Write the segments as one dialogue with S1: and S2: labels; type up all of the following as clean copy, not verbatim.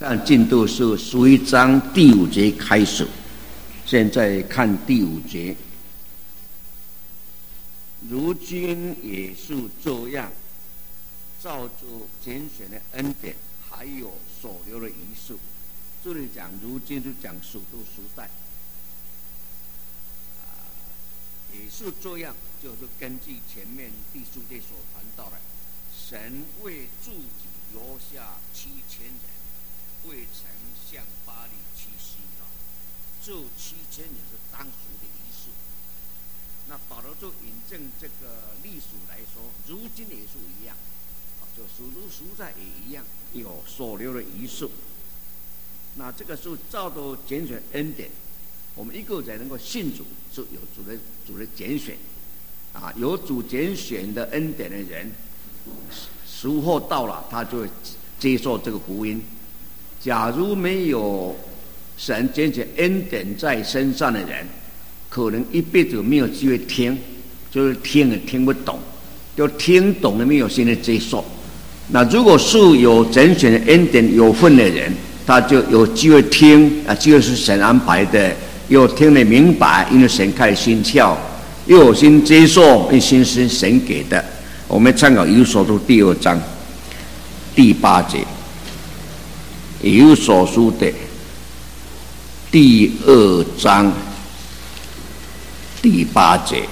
S1: 看进度是11章第5节开始，现在看第5节。如今也是这样，照着拣选的恩典，还有所留的遗书。这里讲如今就讲属都时代，也是这样，就是根据前面第4节所谈到的，神为自己留下7000人，未曾向巴力屈膝的。这7000人是当时的遗书。那保罗就引证这个历史来说，如今也是一样，就属都时代也一样，有所留的遗书。那这个是照着拣选恩典，我们一个人能够信主，是有主的拣选啊，有主拣选的恩典的人，时候到了，他就会接受这个福音。假如没有神拣选恩典在身上的人，可能一辈子没有机会听，就是听也听不懂，就听懂了没有心的接受。那如果是有拣选的恩典有份的人，他就有机会听啊，机会是神安排的，又听得明白，因为神开心窍，又有心接受，因为心是神给的。我们参考以弗所书第2章第8节，以弗所书的第2章第8节，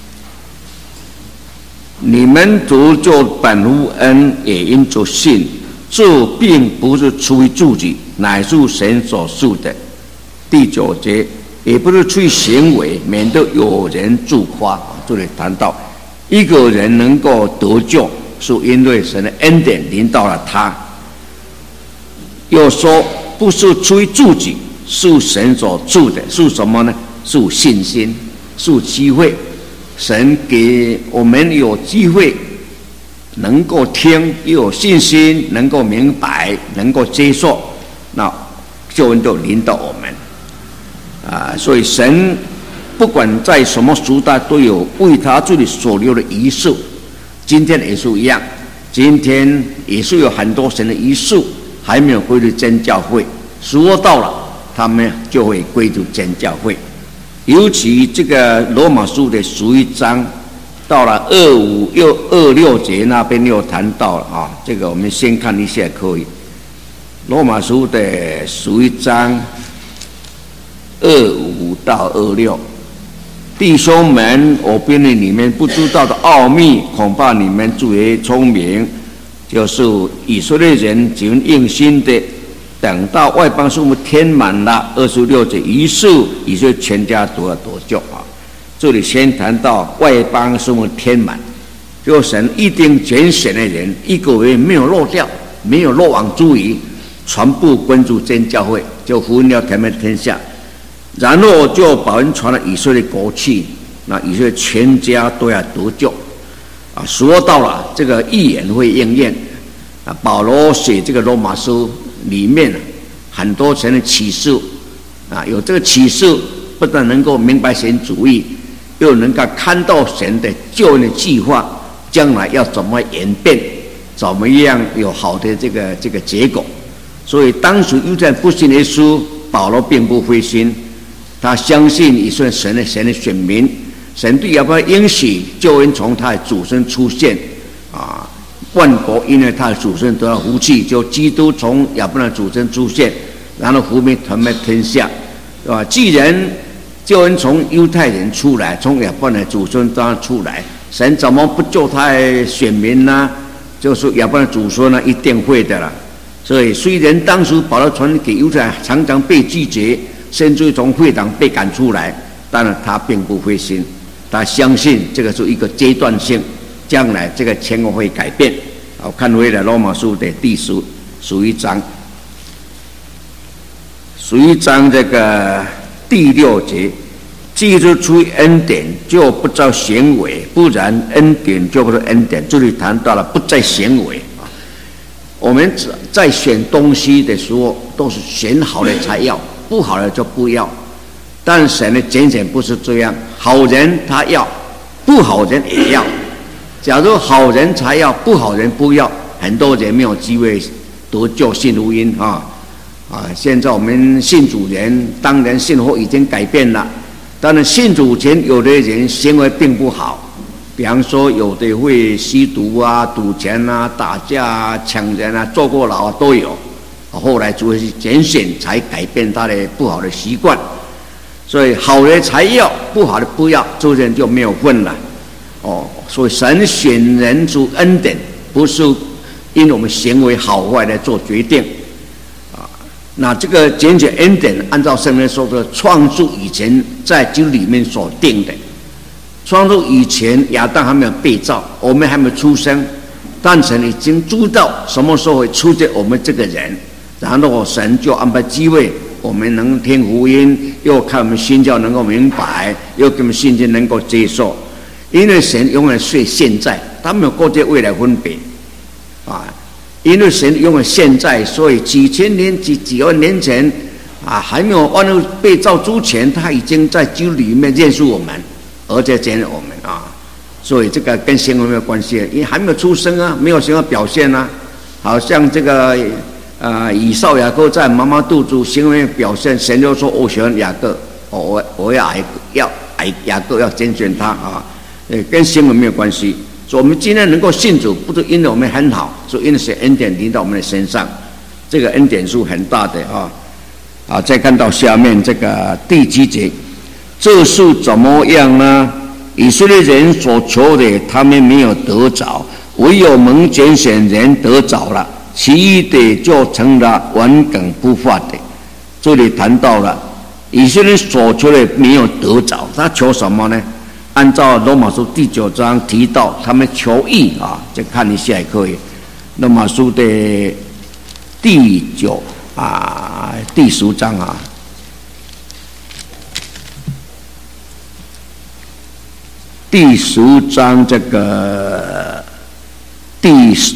S1: 你们得救本乎恩，也因着信。这并不是出于自己，乃是神所赐的。第9节，也不是出于行为，免得有人自夸。这里谈到一个人能够得救，是因为神的恩典临到了他。又说不是出于自己，是神所赐的。是什么呢？是信心，是机会。神给我们有机会能够听，又有信心，能够明白，能够接受，那救恩就临到我们所以神不管在什么时代，都有为他自己所留的遗书。今天也是一样，今天也是有很多神的遗书还没有归入真教会，时候到了，他们就会归入真教会。尤其这个罗马书的11章。到了25又26节那边又谈到了啊，这个我们先看一下可以。罗马书的11章25到26，弟兄们，我编了你们不知道的奥秘，恐怕你们最为聪明，就是以色列人仅硬心的，等到外邦数目填满了26节，于是以色列全家都要得救啊。这里先谈到外邦数目填满，就神一定拣选的人，一个人没有漏掉，没有漏网之鱼，全部归入真教会，就福音要传遍天下。然后就把人传到以色列国去，那以色列全家都要得救啊！时候到了，这个预言会应验啊！保罗写这个罗马书里面很多神的启示啊，有这个启示，不但能够明白神主义，又能够看到神的救恩的计划，将来要怎么演变，怎么样有好的这个结果。所以当时犹太人不信耶稣，保罗并不灰心，他相信以色列神的选民，神对亚伯拉罕应许救恩从他的祖孙出现啊，万国因为他的祖孙得到福气，就基督从亚伯拉罕祖孙出现，然后福音传遍天下，是吧？既然救恩从犹太人出来，从亚伯拉罕的祖孙当然出来，神怎么不救他的选民呢？就是亚伯拉罕祖孙呢，一定会的了。所以虽然当时保罗传给犹太人常常被拒绝，甚至从会堂被赶出来，当然他并不灰心，他相信这个是一个阶段性，将来这个情况会改变。好，看回来罗马书的第11章，11章这个第6节，既是出于恩典，就不照行为，不然恩典就不是恩典。这里谈到了不在行为啊。我们在选东西的时候，都是选好的才要，不好的就不要。但神的拣选不是这样，好人他要，不好人也要。假如好人才要，不好人不要，很多人没有机会得救信福音啊。 现在我们信主人，当然信后已经改变了。当然信主前有的人行为并不好，比方说有的会吸毒啊、赌钱啊、打架啊、抢人啊、坐过牢啊都有。后来就会去拣选，才改变他的不好的习惯。所以好的才要，不好的不要，这人就没有份了。所以神选人主恩典，不是因我们行为好坏来做决定。那这个拣选恩典，按照圣经说的，创造以前在基督里面所定的。创造以前，亚当还没有被造，我们还没有出生，但神已经知道什么时候会出现我们这个人，然后神就安排机会，我们能听福音，又看我们信教能够明白，又给我们信心能够接受。因为神永远是现在，他没有过去未来分别因为神永远现在，所以几千年、几万年前还没有万物被造之前，他已经在基督里面认识我们，而且拣我们所以这个跟行为没有关系，因为还没有出生没有什么表现好像这个以扫雅各在妈妈肚子行为表现，神就说我喜欢雅各，我要爱雅各，要拣选他跟行为没有关系。所以我们今天能够信主，不是因为我们很好，是因为神恩典临到我们的身上，这个恩典是很大的再看到下面这个第7节，这是怎么样呢？以色列人所求的，他们没有得着，唯有蒙拣选人得着了，其余的就成了顽梗不发的。这里谈到了以色列所求的没有得着，他求什么呢？按照罗马书第9章提到，他们求义再看一下也可以。罗马书的第10章第10章这个第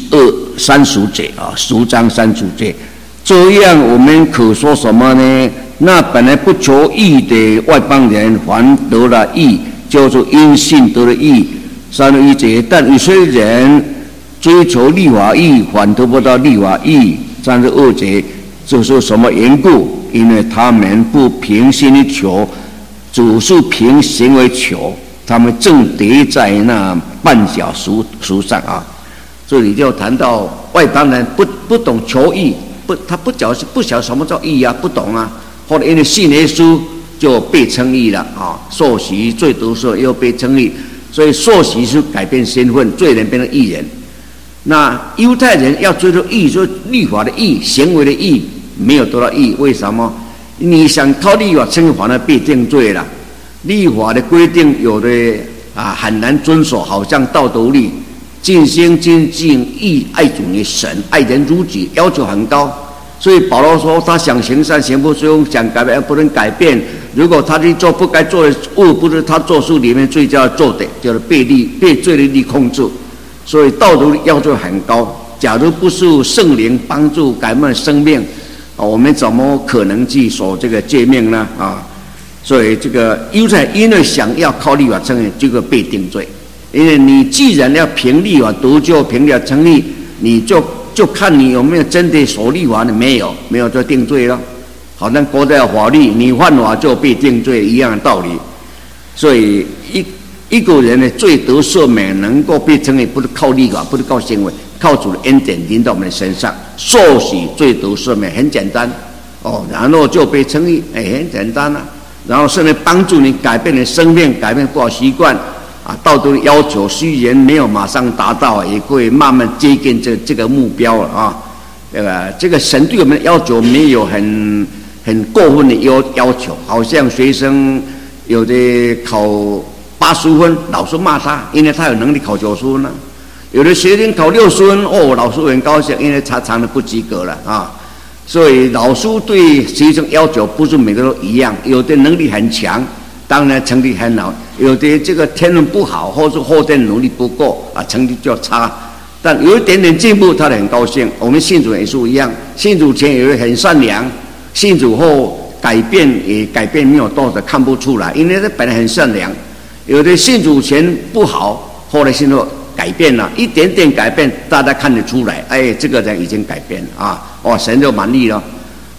S1: 30节10章30节，这样我们可说什么呢？那本来不求义的外邦人，还得了义，就是因信得了义。31节，但以色列人追求律法义，反得不到律法义。32节，这是什么缘故？因为他们不凭心里求，只是凭行为求，他们正跌在那绊脚石上这里就谈到外邦人不懂求义，他不晓得什么叫义不懂后来因为信耶稣就被称义了受洗罪得赦又被称义，所以受洗是改变身份，罪人变成义人。那犹太人要追求义，就是律法的义，行为的义，没有得到义。为什么？你想靠律法称义，反而被定罪了。律法的规定有的很难遵守，好像道德律，尽心尽性义，爱主你神，爱人如己，要求很高。所以保罗说，他想行善行不忠，想改变不能改变。如果他去做不该做的物，不是他做事里面最佳做的，就是被罪的力控制。所以道德要求很高。假如不是圣灵帮助改变生命，我们怎么可能去守这个诫命呢？所以这个犹太因为想要靠律法称义，这个被定罪。因为你既然要凭律法得救，凭律法称义，你就看你有没有真的守律法的，没有就定罪了。好像国家法律，你犯法就被定罪一样的道理。所以一个人的罪得赦免，能够被称义，不是靠律法，不是靠行为，靠主的恩典临到我们的身上，受洗罪得赦免，很简单然后就被称义，很简单然后圣灵帮助你改变你生命，改变不好习惯道德的要求虽然没有马上达到，也会慢慢接近这个目标了这个神对我们的要求没有很过分的要求，好像学生有的考80分，老师骂他，因为他有能力考90分有的学生考60分，老师很高兴，因为他常常不及格了所以老师对学生要求不是每个都一样，有的能力很强，当然成绩很好，有的这个天分不好，或是后天努力不够成绩就差。但有一点点进步，他很高兴。我们信主也是一样，信主前有人很善良，信主后改变没有多少，看不出来，因为他本来很善良。有的信主前不好，后来信主改变了，一点点改变，大家看得出来，这个人已经改变了神就满意了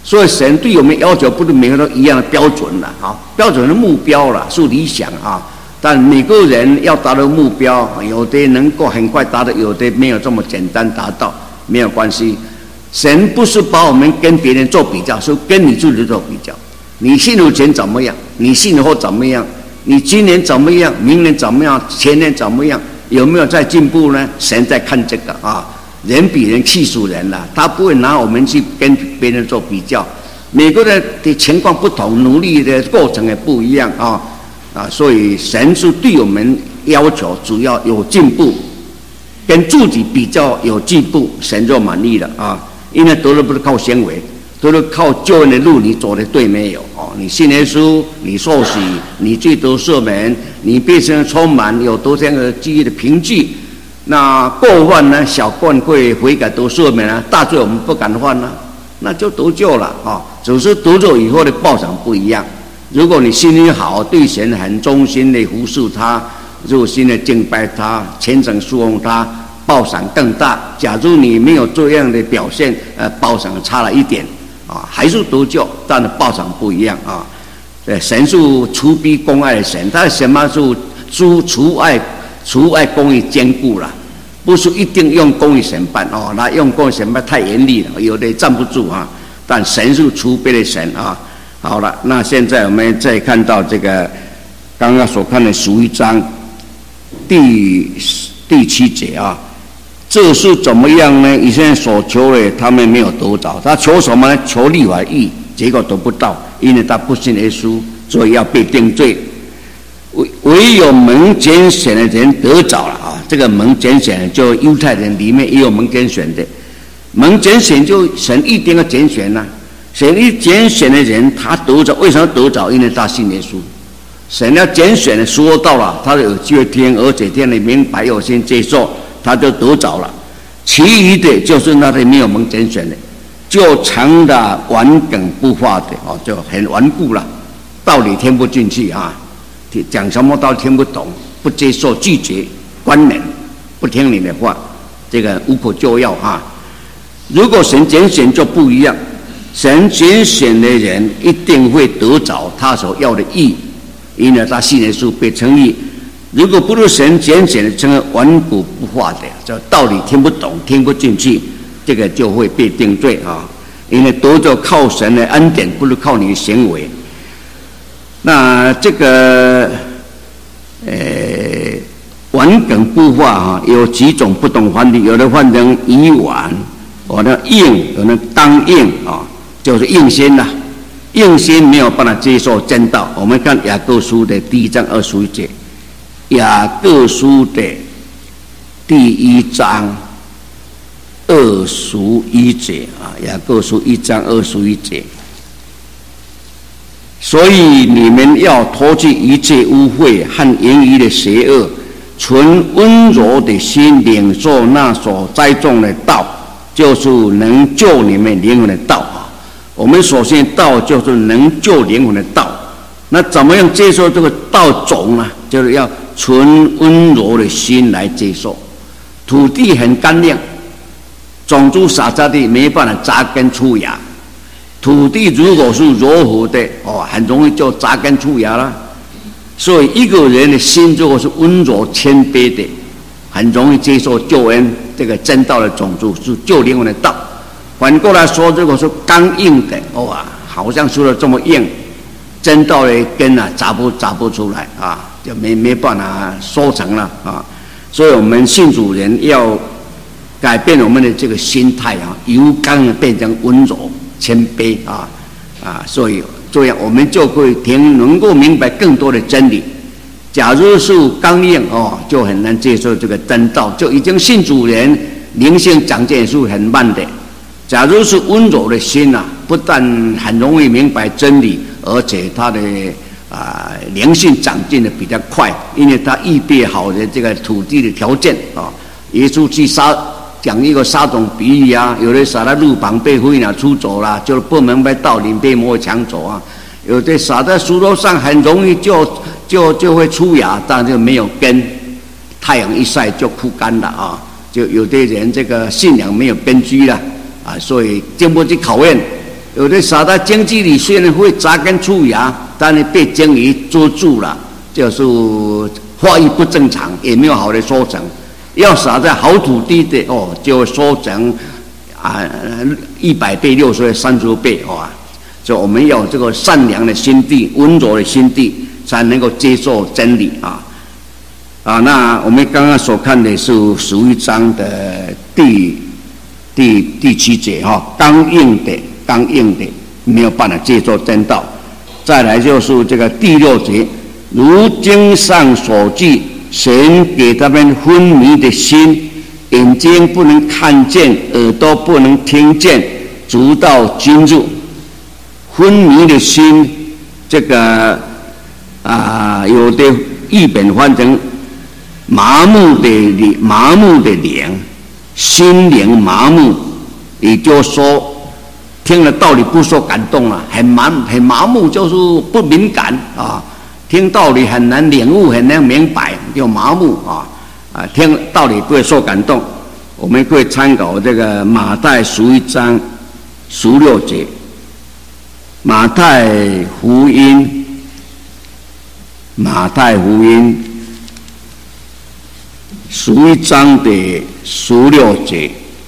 S1: 所以神对我们要求不是每个都一样的标准了啊，标准的目标了是理想啊，但每个人要达到目标，有的能够很快达到，有的没有这么简单达到，没有关系。神不是把我们跟别人做比较，是跟你自己做比较。你信主前怎么样？你信后怎么样？你今年怎么样？明年怎么样？前年怎么样？有没有在进步呢？神在看这个啊，人比人气死人了，他不会拿我们去跟别人做比较。每个人的情况不同，努力的过程也不一样啊，所以神是对我们要求主要有进步，跟自己比较有进步，神就满意了啊。因为得了不是靠行为，都是靠救恩的路，你走的对没有？你信耶稣，你受洗，你罪得赦免，你被神充满，有多这样的记忆的凭据。那过犯呢？小过会悔改得赦免啊，大罪我们不敢犯啊，那就得救了啊。只是得救以后的报偿不一样。如果你心里好，对神很忠心的服侍他，热心的敬拜他，虔诚侍奉他，报偿更大。假如你没有这样的表现，报偿差了一点。还是得救，但是报偿不一样啊！神是慈悲公爱的神，他什么是慈爱公义兼顾了，不是一定用公义审判哦，那用公义审判太严厉了，有的站不住啊。但神是慈悲的神啊！好了，那现在我们再看到这个刚刚所看的11章第7节啊。这是怎么样呢？以前所求的，他们没有得着。他求什么呢？求立法义，结果得不到，因为他不信耶稣，所以要被定罪。唯有蒙拣选的人得着了啊！这个蒙拣选，就犹太人里面也有蒙拣选的。蒙拣选就神一定要拣选呐，神一拣选的人，他得着，为什么得着？因为他信耶稣。神要拣选的说到了，他有机会听，而且听得明白，有心接受。他就得着了，其余的就是那些没有蒙拣选的，就成了顽梗不化的哦，就很顽固了，道理听不进去啊，讲什么道理听不懂，不接受，拒绝，关门，不听你的话，这个无可救药啊。如果神拣选就不一样，神拣选的人一定会得着他所要的义，因为他信耶稣被称义。如果不是神拣选的，成为顽固不化的，这道理听不懂、听不进去，这个就会被定罪啊！因为得着靠神的恩典，不是靠你的行为。那这个顽梗不化啊，有几种不同翻译，有的翻成以顽，有的硬，有的刚硬啊，就是硬心呐。硬心没有办法接受真道。我们看雅各书的1章21节。雅各书的1章21节啊，雅各书1章21节。所以你们要脱去一切污秽和言语的邪恶，存温柔的心领受那所栽种的道，就是能救你们灵魂的道啊。我们首先道就是能救灵魂的道。那怎么样接受这个道种呢？就是要存温柔的心来接受。土地很干亮，种子撒在地没办法扎根出芽。土地如果是柔和的很容易就扎根出芽了。所以一个人的心如果是温柔谦卑的，很容易接受救恩这个真道的种子，是救灵魂的道。反过来说，如果是刚硬的好像说的这么硬，真道的根扎不出来啊，就没办法收成了啊。所以我们信主人要改变我们的这个心态啊，由刚变成温柔谦卑所以这样我们就会能够明白更多的真理。假如是刚硬就很难接受这个真道，就已经信主人灵性长进是很慢的。假如是温柔的心不但很容易明白真理，而且他的灵性长进的比较快，因为他预备好的这个土地的条件耶稣去讲一个撒种比喻有的撒在路旁被飞鸟出走了，就是不明白道理被魔抢走有的撒在石头上很容易就会出芽，但就没有根，太阳一晒就枯干了就有的人这个信仰没有根基了所以经不起考验， 有的撒在荆棘里，虽然会扎根出芽，但是被鲸鱼捉住了，就是发育不正常，也没有好的收成。要撒在好土地的就会收成100倍、60倍、30倍所以我们要有这个善良的心地、温柔的心地，才能够接受真理那我们刚刚所看的是11章的第7节刚硬的没有办法接受真道。再来就是这个第6节，如经上所记，神给他们昏迷的心，眼睛不能看见，耳朵不能听见，直到今日。昏迷的心，这个有的译本翻成麻木的灵，心灵麻木，也就是说听了道理不受感动了，很麻木，就是不敏感听道理很难领悟，很难明白，就麻木听道理不会受感动。我们可以参考这个马太11章16节，马太福音11章的16节，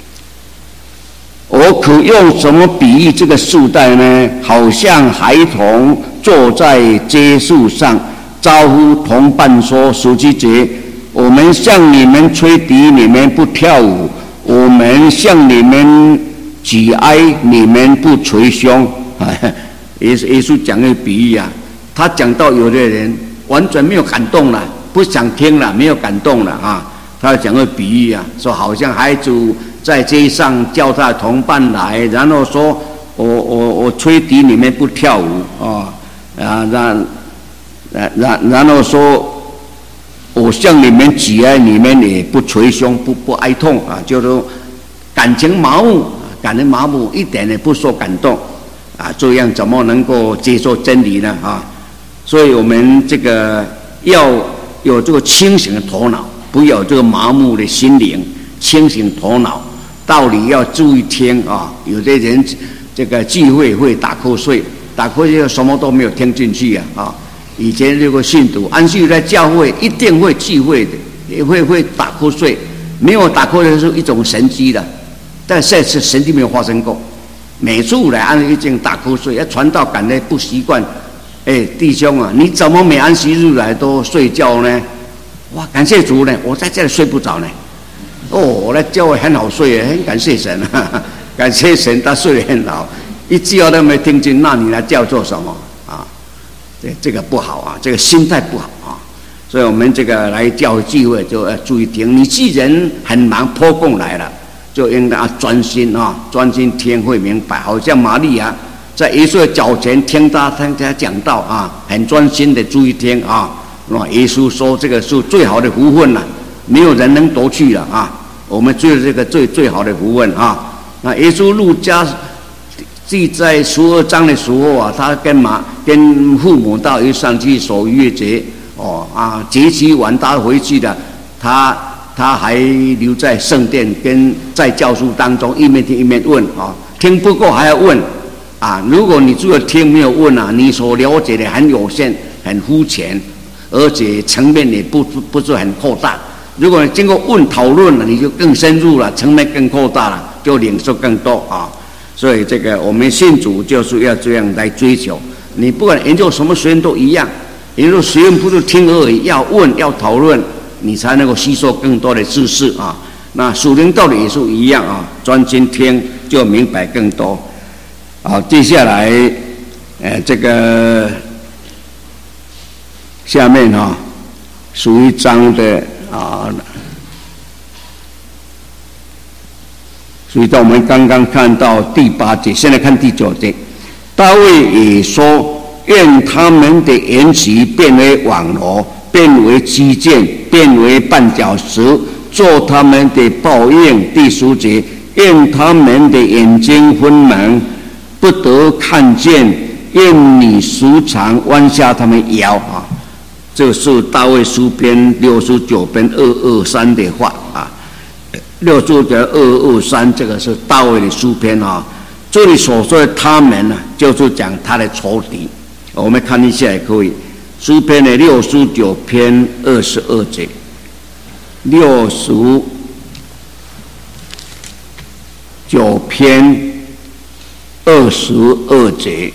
S1: 我可用什么比喻这个世代呢？好像孩童坐在街树上，招呼同伴说：17节，我们向你们吹笛，你们不跳舞；我们向你们举哀，你们不捶胸。耶稣讲个比喻他讲到有的人完全没有感动了，不想听了，没有感动了他讲个比喻说好像孩子在街上叫他同伴来，然后说我吹笛，你们不跳舞然后说我向你们举哀，你们也不捶胸，不哀痛就是感情麻木，一点也不受感动这样怎么能够接受真理呢所以我们这个要有这个清醒的头脑，不要有这个麻木的心灵，清醒头脑，道理要注意听有的人这个聚会打瞌睡什么都没有听进去以前这个信徒安息在教会一定会聚会的，也会打瞌睡，没有打瞌睡是一种神迹的，但这次神迹没有发生过。每次来安息日打瞌睡，传道感觉不习惯。弟兄你怎么每安息日来都睡觉呢？哇，感谢主呢，我在这里睡不着呢。我来教会很好睡，很感谢神感谢神，他睡得很好。一句话都没听进，那你来教做什么这个不好这个心态不好所以我们这个来教会聚会就要注意听。你既然很忙托供来了，就应该专心听会明白。好像玛利亚在耶稣的脚前听他讲道很专心的注意听耶稣说这个是最好的福分了，没有人能夺去了我们追这个最好的福分那耶稣路加记在12章的时候他跟父母到耶路撒冷去守逾越节节期完他回去了，他还留在圣殿跟在教书当中一面听一面问听不够还要问如果你只有听没有问你所了解的很有限很肤浅，而且层面也不是很扩大。如果你经过问讨论了，你就更深入了，层面更扩大了，就领受更多所以这个我们信主就是要这样来追求。你不管研究什么学问都一样，研究学问不是听而已，要问要讨论，你才能够吸收更多的知识那属灵道理也是一样专心听就明白更多。接下来这个下面11章的所以到我们刚刚看到第8节，现在看第9节。大卫也说，愿他们的言辞变为网罗，变为击剑，变为绊脚石，做他们的报应。第10节，愿他们的眼睛昏蒙，不得看见，愿你时常弯下他们腰这是大卫诗篇69篇223的话69.223，这个是大卫的诗篇这里所说的他们呢，就是讲他的仇敌。我们看一下也可以，诗篇的69篇22节，69篇22节，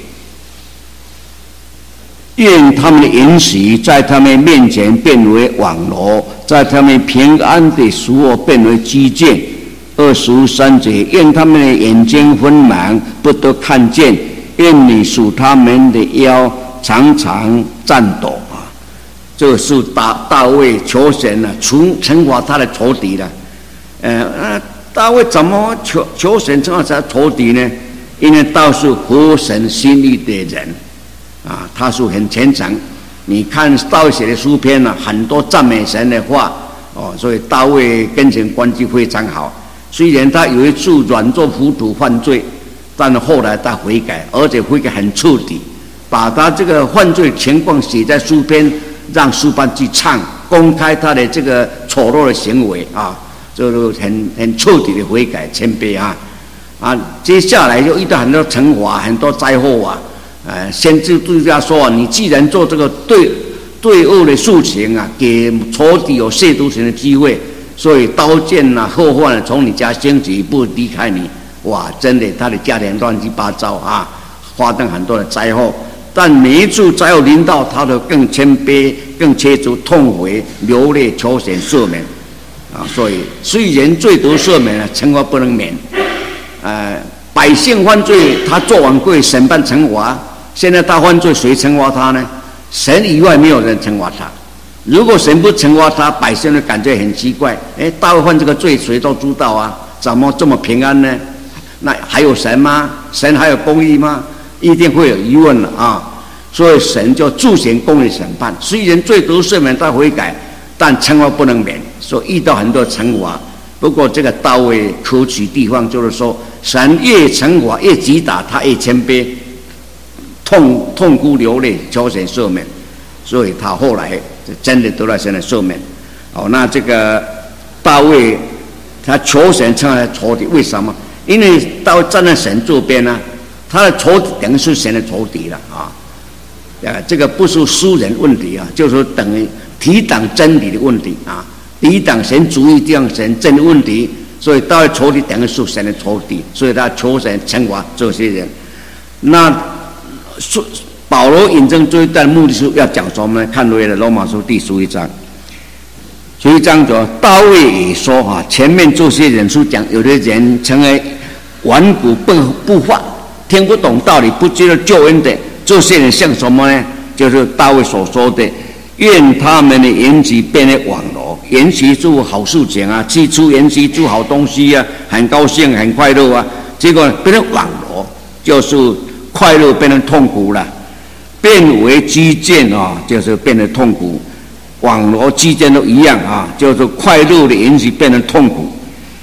S1: 愿他们的筵席在他们面前变为网罗，在他们平安的时候变为机剑。23节，愿他们的眼睛昏盲，不得看见；愿你使他们的腰常常颤抖啊！这是大卫求神啊，惩罚他的仇敌了。大卫怎么求神惩罚他的仇敌呢？因为大卫是合神心意的人啊，他是很虔诚。你看大卫写的诗篇啊，很多赞美神的话哦，所以大卫跟神关系非常好。虽然他有一次软弱糊涂犯罪，但后来他悔改，而且悔改很彻底，把他这个犯罪情况写在书篇，让书班去唱，公开他的这个丑陋的行为啊，就是很彻底的悔改谦卑啊。接下来就遇到很多惩罚，很多灾祸啊。先知对他说：“你既然做这个对恶的事情啊，给仇敌有亵渎神的机会。”所以刀剑啊、祸患从你家兴起，不离开你。哇，真的，他的家庭乱七八糟啊，发生很多的灾祸。但每一次灾祸临到，他都更谦卑、更切除痛悔、流泪求神赦免啊。所以虽然罪得赦免了，惩罚不能免。百姓犯罪，他做完归审判惩罚。现在他犯罪，谁惩罚他呢？神以外没有人惩罚他。如果神不惩罚他，百姓就感觉很奇怪。大卫犯这个罪，谁都知道啊，怎么这么平安呢？那还有神吗？神还有公义吗？一定会有疑问了啊！所以神就助行公义审判。虽然罪得赦免，他悔改，但惩罚不能免，所以遇到很多惩罚。不过这个大卫可取地方就是说，神越惩罚越击打他，越谦卑，痛哭流泪求神赦免，所以他后来真的得到神的赦免。那这个大卫他求神惩罚仇敌，为什么？因为大卫站在神这边呢，他的仇敌等于是神的仇敌了啊。这个不是私人问题啊，就是等于抵挡真理的问题啊，抵挡神主义这样神真的问题。所以大卫仇敌等于是神的仇敌，所以他求神惩罚这些人。那保罗引证这一段目的是要讲什么呢？看回了罗马书第11章。11章说，大卫也说前面这些人是讲有的人成为顽固不化，听不懂道理，不知道救恩的，这些人像什么呢？就是大卫所说的，愿他们的筵席变为网罗。筵席做好事情啊，去出筵席做好东西啊，很高兴很快乐啊，结果变成网罗，就是快乐变成痛苦了。变为击剑啊，就是变得痛苦；网罗击剑都一样啊，就是快乐的筵席变成痛苦。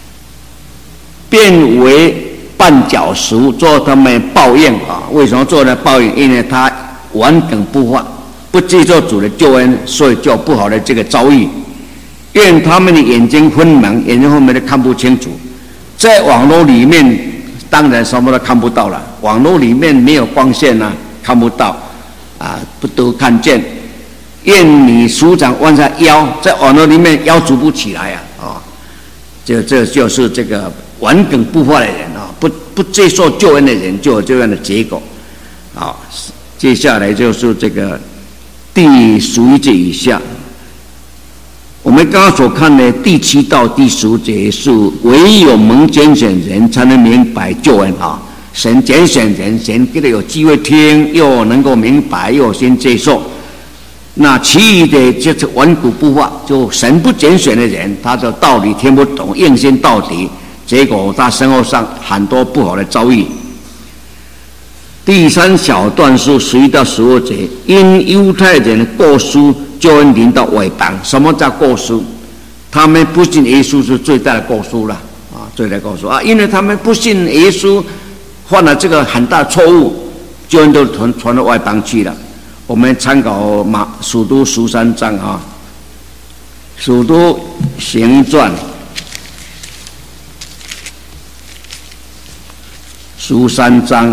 S1: 变为绊脚石，做他们抱怨啊。为什么做呢？抱怨？因为他顽梗不化，不接受主的救恩，所以就不好的这个遭遇。愿他们的眼睛昏盲，眼睛昏盲都看不清楚。在网络里面，当然什么都看不到了。网络里面没有光线啊，看不到。不得看见。愿你署长弯下腰，在网络里面腰举不起来这就是这个顽梗不化的人不接受救恩的人就有这样的结果。接下来就是这个第11节以下，我们刚刚所看的第7到第15节是唯有蒙拣选人才能明白救恩神拣选人，神给他有机会听，又能够明白，又先接受。那其余的就是顽固不化，就神不拣选的人，他的道理听不懂，硬心到底，结果他生活上很多不好的遭遇。第3小段是11到15节，因犹太人过失，救恩临到外邦。什么叫过失？他们不信耶稣是最大的过失了最大的过失因为他们不信耶稣。犯了这个很大的错误，救恩都传到外邦去了。我们参考使徒13章使徒行传 13章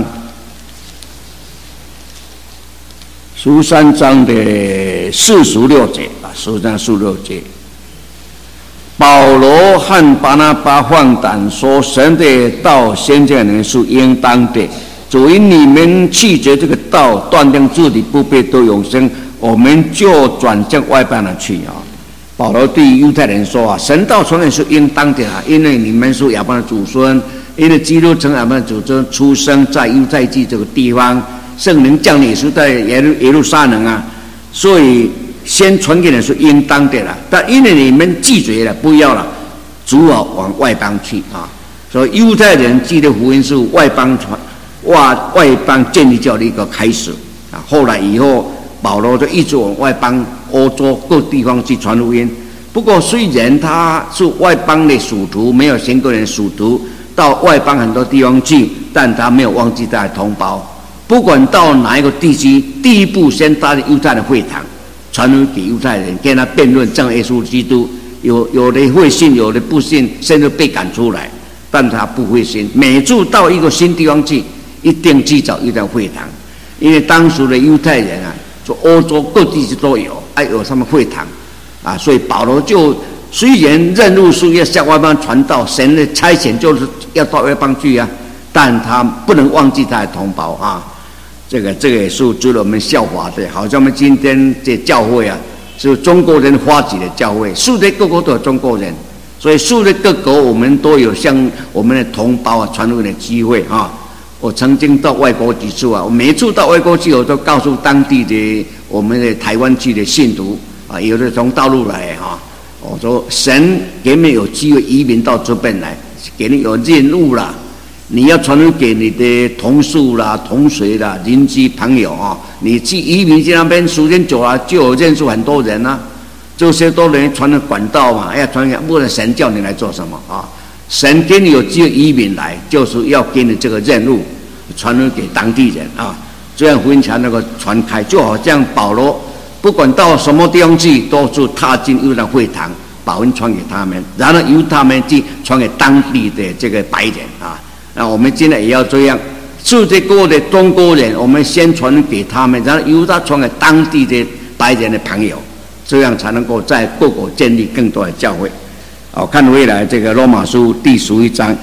S1: 的46节啊，13章46节。保罗和巴拿巴放胆说：“神的道，现在人是应当的。主因你们弃绝这个道，断定自己不被得永生，我们就转向外邦人去啊。”保罗对犹太人说：“啊，神道传人是应当的啊，因为你们是亚伯拉罕的祖孙，因为基督从亚伯拉罕祖孙出生在犹太地这个地方，圣灵降临也是在耶路撒冷啊，所以。”先传给人是应当的了，但因为你们拒绝了，不要了，只好往外邦去啊。所以犹太人记的福音是外邦传，外邦建立教的一个开始啊。后来以后，保罗就一直往外邦、欧洲各地方去传福音。不过虽然他是外邦的属徒，没有先个人属徒，到外邦很多地方去，但他没有忘记他的同胞。不管到哪一个地区，第一步先搭犹太的会堂。传福音给犹太人，跟他辩论证耶稣基督，有的会信，有的不信，甚至被赶出来，但他不会信。每次到一个新地方去，一定去找犹太会堂，因为当时的犹太人啊，就欧洲各地都有，有他们会堂啊，所以保罗就虽然任务是要向外邦传道，神的差遣就是要到外邦去啊，但他不能忘记他的同胞啊。这个也是值得我们效法的，好像我们今天这教会啊，是中国人发起的教会，世界各国都有中国人，所以世界各国我们都有向我们的同胞啊传福音的机会啊。我曾经到外国几次啊，我每一次到外国去，我都告诉当地的我们的台湾区的信徒啊，有的从大陆来啊，我说神给你们有机会移民到这边来，给你有任务啦。你要传给你的同事啦、同学啦、邻居朋友啊，你去移民去那边时间久了，就有认识很多人啊，这些都能传的管道嘛，要传给，不然神叫你来做什么啊？神给你有机会移民来，就是要给你这个任务，传给当地人啊，这样福音才能够传开。就好像保罗，不管到什么地方去，都是踏进犹太会堂，把福音传给他们，然后由他们去传给当地的这个白人啊。那我们今天也要这样，世界各国的中国人，我们先传给他们，然后由他传给当地的白人的朋友，这样才能够在各国建立更多的教会。好，看回来这个罗马书第11章，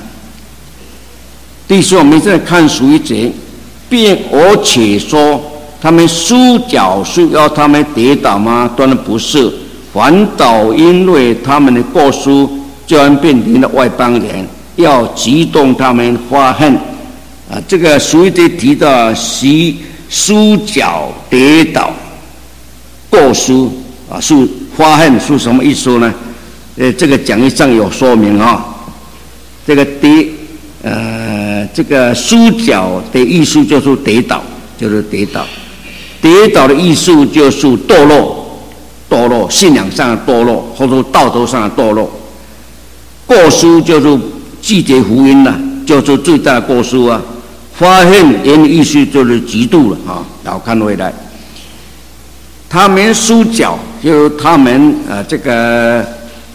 S1: 我们现在看11节，并而且说，他们输脚是要他们跌倒吗？当然不是，反倒因为他们的过失，就要变成了外邦人。要激动他们发恨啊！这个11节提到输脚跌倒过失啊，是发恨是什么意思呢？这个讲义上有说明啊。这个这个输脚的意思就是跌倒，跌倒的意思就是堕落，信仰上的堕落，或者道德上的堕落。过失就是拒绝福音了，就是最大的过失啊！发恨原意思就是嫉妒了啊！然后看回来，他们输脚，就是他们这个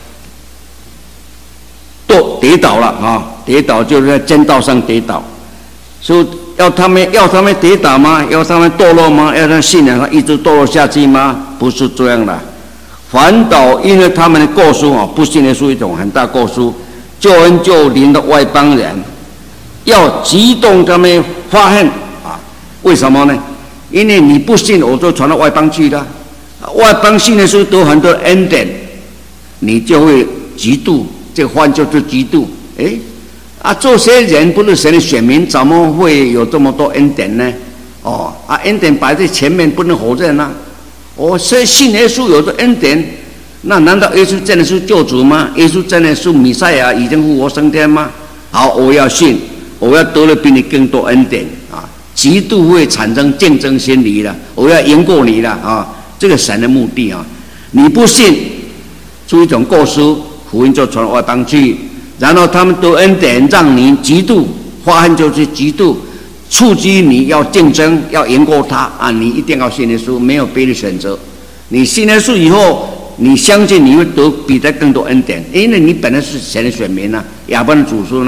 S1: 跌倒了啊！跌倒就是在正道上跌倒，所以要他们跌倒吗？要他们堕落吗？要他信仰上一直堕落下去吗？不是这样的，反倒因为他们的过失啊，不信的是一种很大过失。救恩就临到外邦人，要激动他们发恨啊！为什么呢？因为你不信，我就传到外邦去了。外邦信的时候都很多恩典，你就会嫉妒，这个话就是嫉妒。这些人不是神的选民，怎么会有这么多恩典呢？恩典摆在前面，不能否认啊！谁信耶稣有的恩典？那难道耶稣真的是救主吗？耶稣真的是弥赛亚，已经复活升天吗？好，我要信，我要得了比你更多恩典啊！嫉妒会产生竞争心理了，我要赢过你了啊！这个神的目的啊，你不信，出一种过失，福音就传到外邦去，然后他们得恩典，让你嫉妒，发恨就是嫉妒，触激你要竞争，要赢过他啊！你一定要信耶稣，没有别的选择。你信耶稣以后，你相信你会得比他更多恩典，因为你本来是神的选民啊，亚伯拉罕祖孙啊，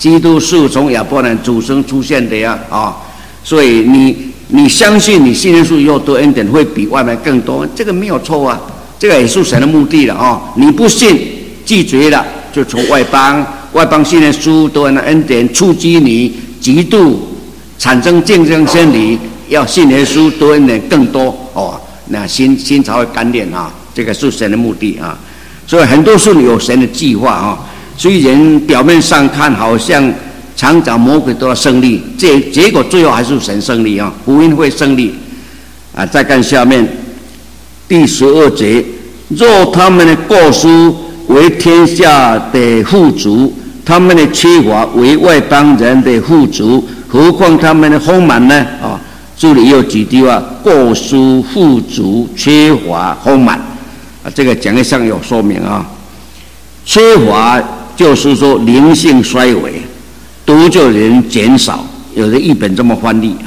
S1: 基督是从亚伯兰祖孙出现的呀所以你相信你信耶稣以后得恩典会比外面更多，这个没有错啊，这个也是神的目的了你不信拒绝了，就从外邦信耶稣得恩典，触及你极度产生竞争心理，要信耶稣得恩典更多那心才会干练这个是神的目的所以很多是有神的计划虽然表面上看好像常常魔鬼都要胜利，结果最后还是神胜利福音会胜利再看下面第12节，若他们的过失为天下的富足，他们的缺乏为外邦人的富足，何况他们的丰满呢这里有几句话，过失、富足、缺乏、丰满这个讲义上有说明缺乏就是说灵性衰微，得救人减少，有的译本这么翻译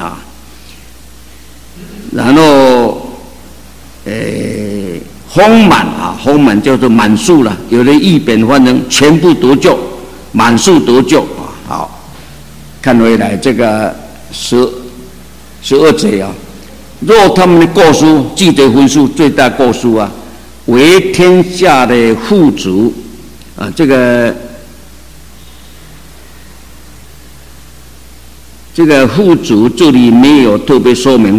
S1: 然后丰满丰满叫做满数了，有的译本翻成全部得救，满数得救好，看回来这个12节若他们的过失，记得分数最大过失为天下的富足这个富足这里没有特别说明，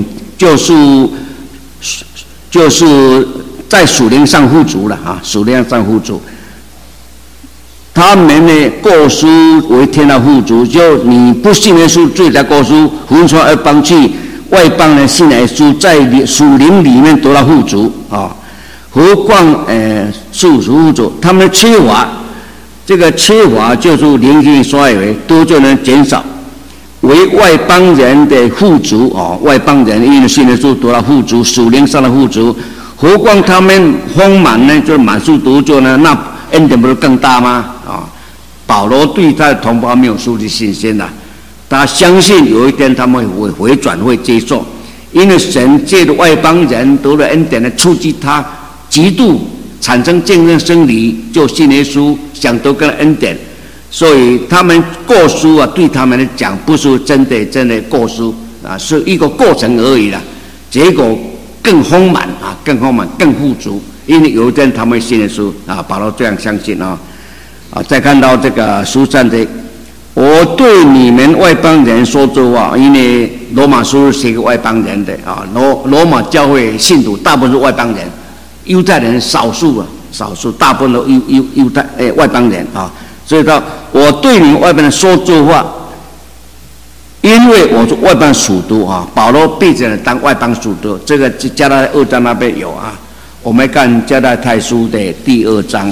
S1: 就是在属灵上富足了属灵上富足。他们的过失为天下富足，就你不信耶稣最大过失，分出二邦去，外邦人信耶稣，在属灵里面得到富足何况属富足，他们缺乏，这个缺乏就是灵性衰微，得救人减少，为外邦人的富足外邦人因为信耶稣得到富足，属灵上的富足，何况他们丰满呢，就是满数得救呢，那恩典不是更大吗保罗对他的同胞没有失去信心他相信有一天他们会回转，会接受，因为神借着外邦人得了恩典的触及他极度产生竞争生理，就信耶稣想得更恩典，所以他们过失对他们来讲不是真的过失是一个过程而已结果更丰满更丰满更富足，因为有一天他们信耶稣保罗这样相信再看到这个13节，我对你们外邦人说这话，因为罗马书是写给外邦人的罗马教会信徒大部分是外邦人，犹太人少数，大部分都犹太外邦人所以说我对你们外邦人说这话，因为我是外邦属徒保罗被人当外邦属徒，这个加拉太2章那边有我们看加拉太书的第2章，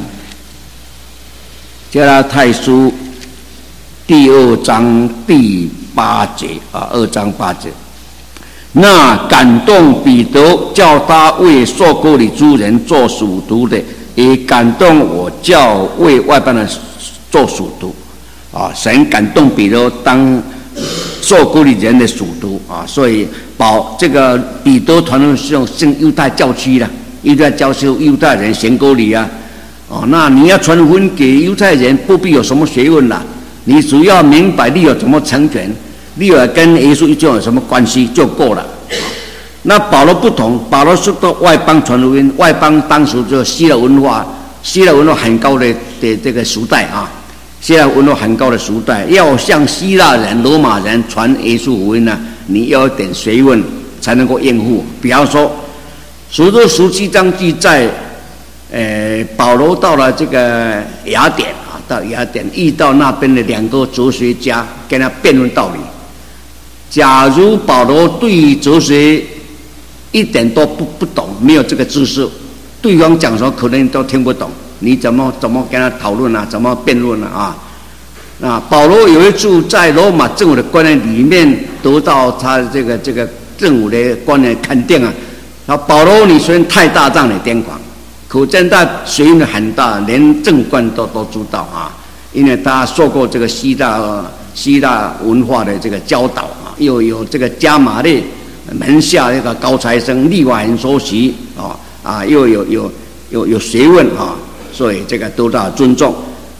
S1: 加拉太书第2章第8节2章8节，那感动彼得叫他为受割礼之人做属徒的，也感动我叫为外邦人做属徒神感动彼得当受割礼人的属徒所以这个彼得传的是用犹太教区的，犹太教是犹太人行割礼那你要传福音给犹太人不必有什么学问你只要明白你有怎么成全，你有跟耶稣有什么关系就够了那保罗不同，保罗是到外邦传福音，外邦当时就希腊文化很高的这个时代希腊文化很高的时代，要向希腊人罗马人传耶稣福音你要有点学问才能够应付。比方说使徒17章记载保罗到了这个雅典遇到那边的2个哲学家跟他辩论道理。假如保罗对哲学一点都不懂，没有这个知识，对方讲什么可能都听不懂，你怎么跟他讨论怎么辩论那保罗有一次在罗马政府的观念里面得到他这个政府的观念肯定保罗你虽然太大让你癫狂，可见他水分很大，连政官都知道因为他受过这个希腊文化的这个教导又有这个加马列门下那个高材生利外人所习又有学问所以这个都到尊重。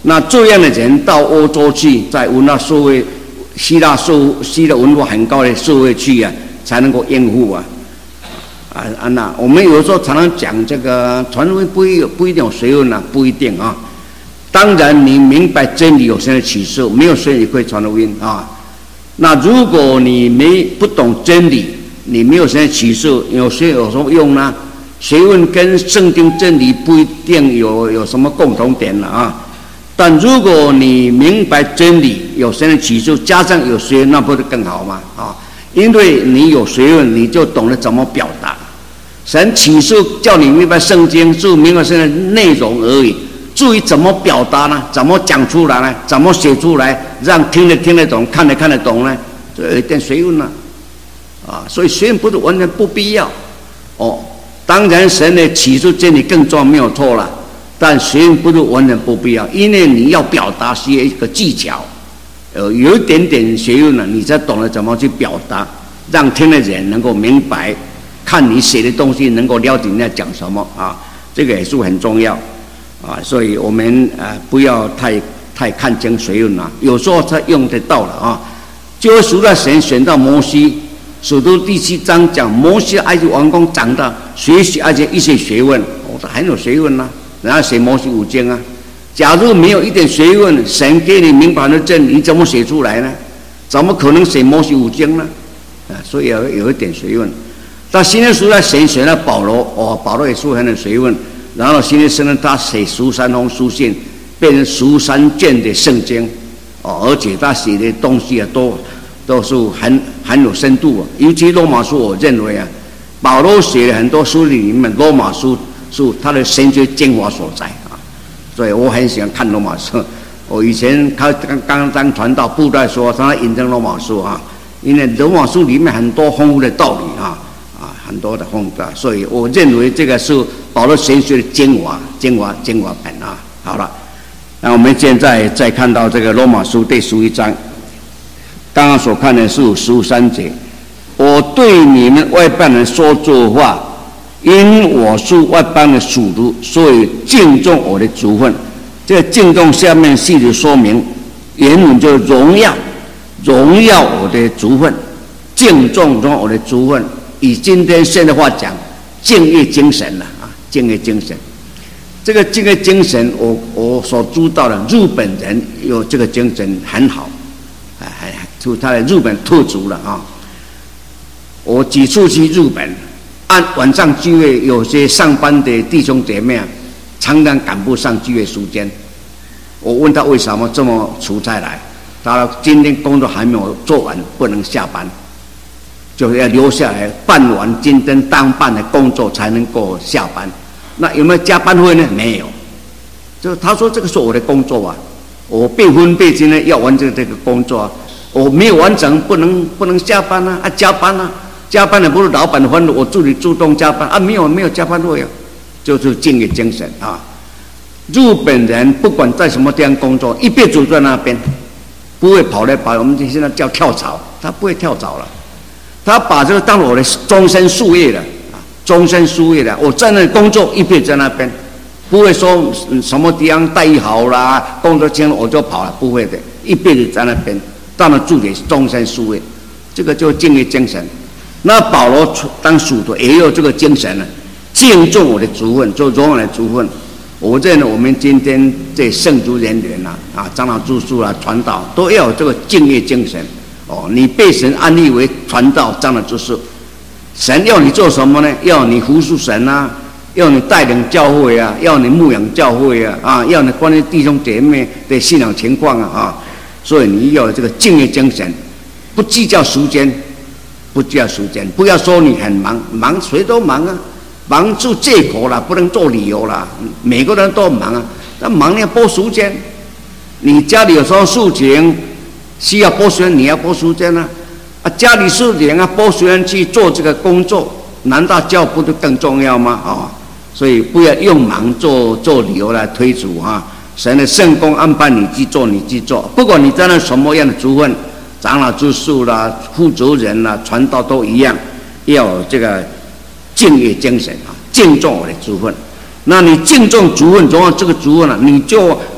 S1: 那这样的人到欧洲去，在文化社会、希腊文化很高的社会去啊，才能够应付啊。那我们有时候常常讲这个传福音不一定有学问啊，不一定啊。当然，你明白真理有神的启示，没有神也可以传福音啊。那如果你不懂真理，你没有神的启示，有什么用呢？学问跟圣经真理不一定有什么共同点了啊。但如果你明白真理，有神的启示，加上有学问，那不是更好吗？啊，因为你有学问，你就懂得怎么表达。神启示叫你明白圣经，就明白圣经的内容而已。至于怎么表达呢？怎么讲出来呢？怎么写出来，让听得懂，看得懂呢？这有一点学问了啊。所以学问不是完全不必要哦。当然，神的启示真理更重要，没有错了。但学问不是完全不必要，因为你要表达是一个技巧，有一点点学问了，你才懂得怎么去表达，让听的人能够明白。看你写的东西能够了解你在讲什么啊，这个也是很重要啊，所以我们不要太看清学问了，有时候才用得到了啊。就除了神选到摩西，使徒第7章讲摩西埃及王宫长大，学习而且一些学问，这很有学问啊，然后写摩西5经啊。假如没有一点学问，神给你明白的真理，你怎么写出来呢？怎么可能写摩西5经呢？所以要有一点学问。到新约时代，神选了保罗，保罗也是很有学问。然后新约圣经他写13封书信，变成13卷的圣经，而且他写的东西啊，都是很有深度啊。尤其罗马书，我认为啊，保罗写的很多书里面，罗马书是他的神学精华所在啊。所以我很喜欢看罗马书。我以前他刚当传道布道说，他引证罗马书啊，因为罗马书里面很多丰富的道理啊。很多的风格，所以我认为这个是保罗神学的精华本啊。好了，那我们现在再看到这个罗马书第11章，刚刚所看的是13节。我对你们外邦人说这话，因我是外邦的属徒，所以敬重我的族分。这个敬重下面细致说明，原文就荣耀我的族分，敬重中我的族分。以今天现在话讲，敬业精神了啊，敬业精神。这个敬业精神，我所知道的日本人有这个精神很好，就他的日本特足了啊。我几次去日本，晚上聚会，有些上班的弟兄姐妹啊，常常赶不上聚会时间。我问他为什么这么出差来，他说今天工作还没有做完，不能下班。就是要留下来办完今天当办的工作才能够下班。那有没有加班费呢？没有。就他说这个是我的工作啊，我被分配今天要完成这个工作啊，我没有完成不能下班啊，加班啊，加班的不是老板分的，我自己主动加班啊，没有加班费啊，就是敬业精神啊。日本人不管在什么地方工作，一辈子在那边，不会跑来跑，我们现在叫跳槽，他不会跳槽了。他把这个当我的终身夙业了啊，终身夙业了。我在那工作一辈子在那边，不会说什么地方待遇好啦，工作轻了我就跑了，不会的，一辈子在那边，当然自己终身夙业，这个就敬业精神。那保罗当属徒也有这个精神了，敬重我的族分，就荣耀的族分。我认为我们今天这圣族人员啊，长老住宿啊，传道都要有这个敬业精神。你被神安立为传道，这样的就是神要你做什么呢？要你服侍神啊，要你带领教会啊，要你牧养教会啊，要你关于弟兄姐妹的信仰情况啊，所以你要有这个敬业精神，不计较时间，不要说你很忙谁都忙啊，忙是借口啦，不能做理由啦，每个人都忙啊，但忙要拨时间，你家里有什么事情需要拨时间，你要拨时间啊！家里事情啊，拨时间去做这个工作，难道教不是更重要吗？所以不要用忙做理由来推除啊！神的圣工安排你去做，不管你在那什么样的族分，长老住宿啦、负责人啦、传道都一样，要有这个敬业精神啊，敬重我的族分。那你敬重族分，总要这个族分了，你就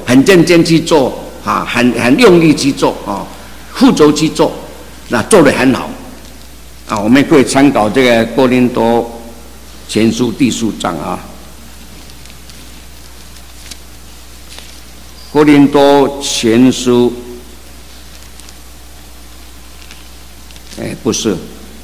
S1: 很认真去做啊，很用力去做啊，负责去做，那做得很好啊。我们可以参考这个哥林多前书第4章啊，哥林多前书，不是。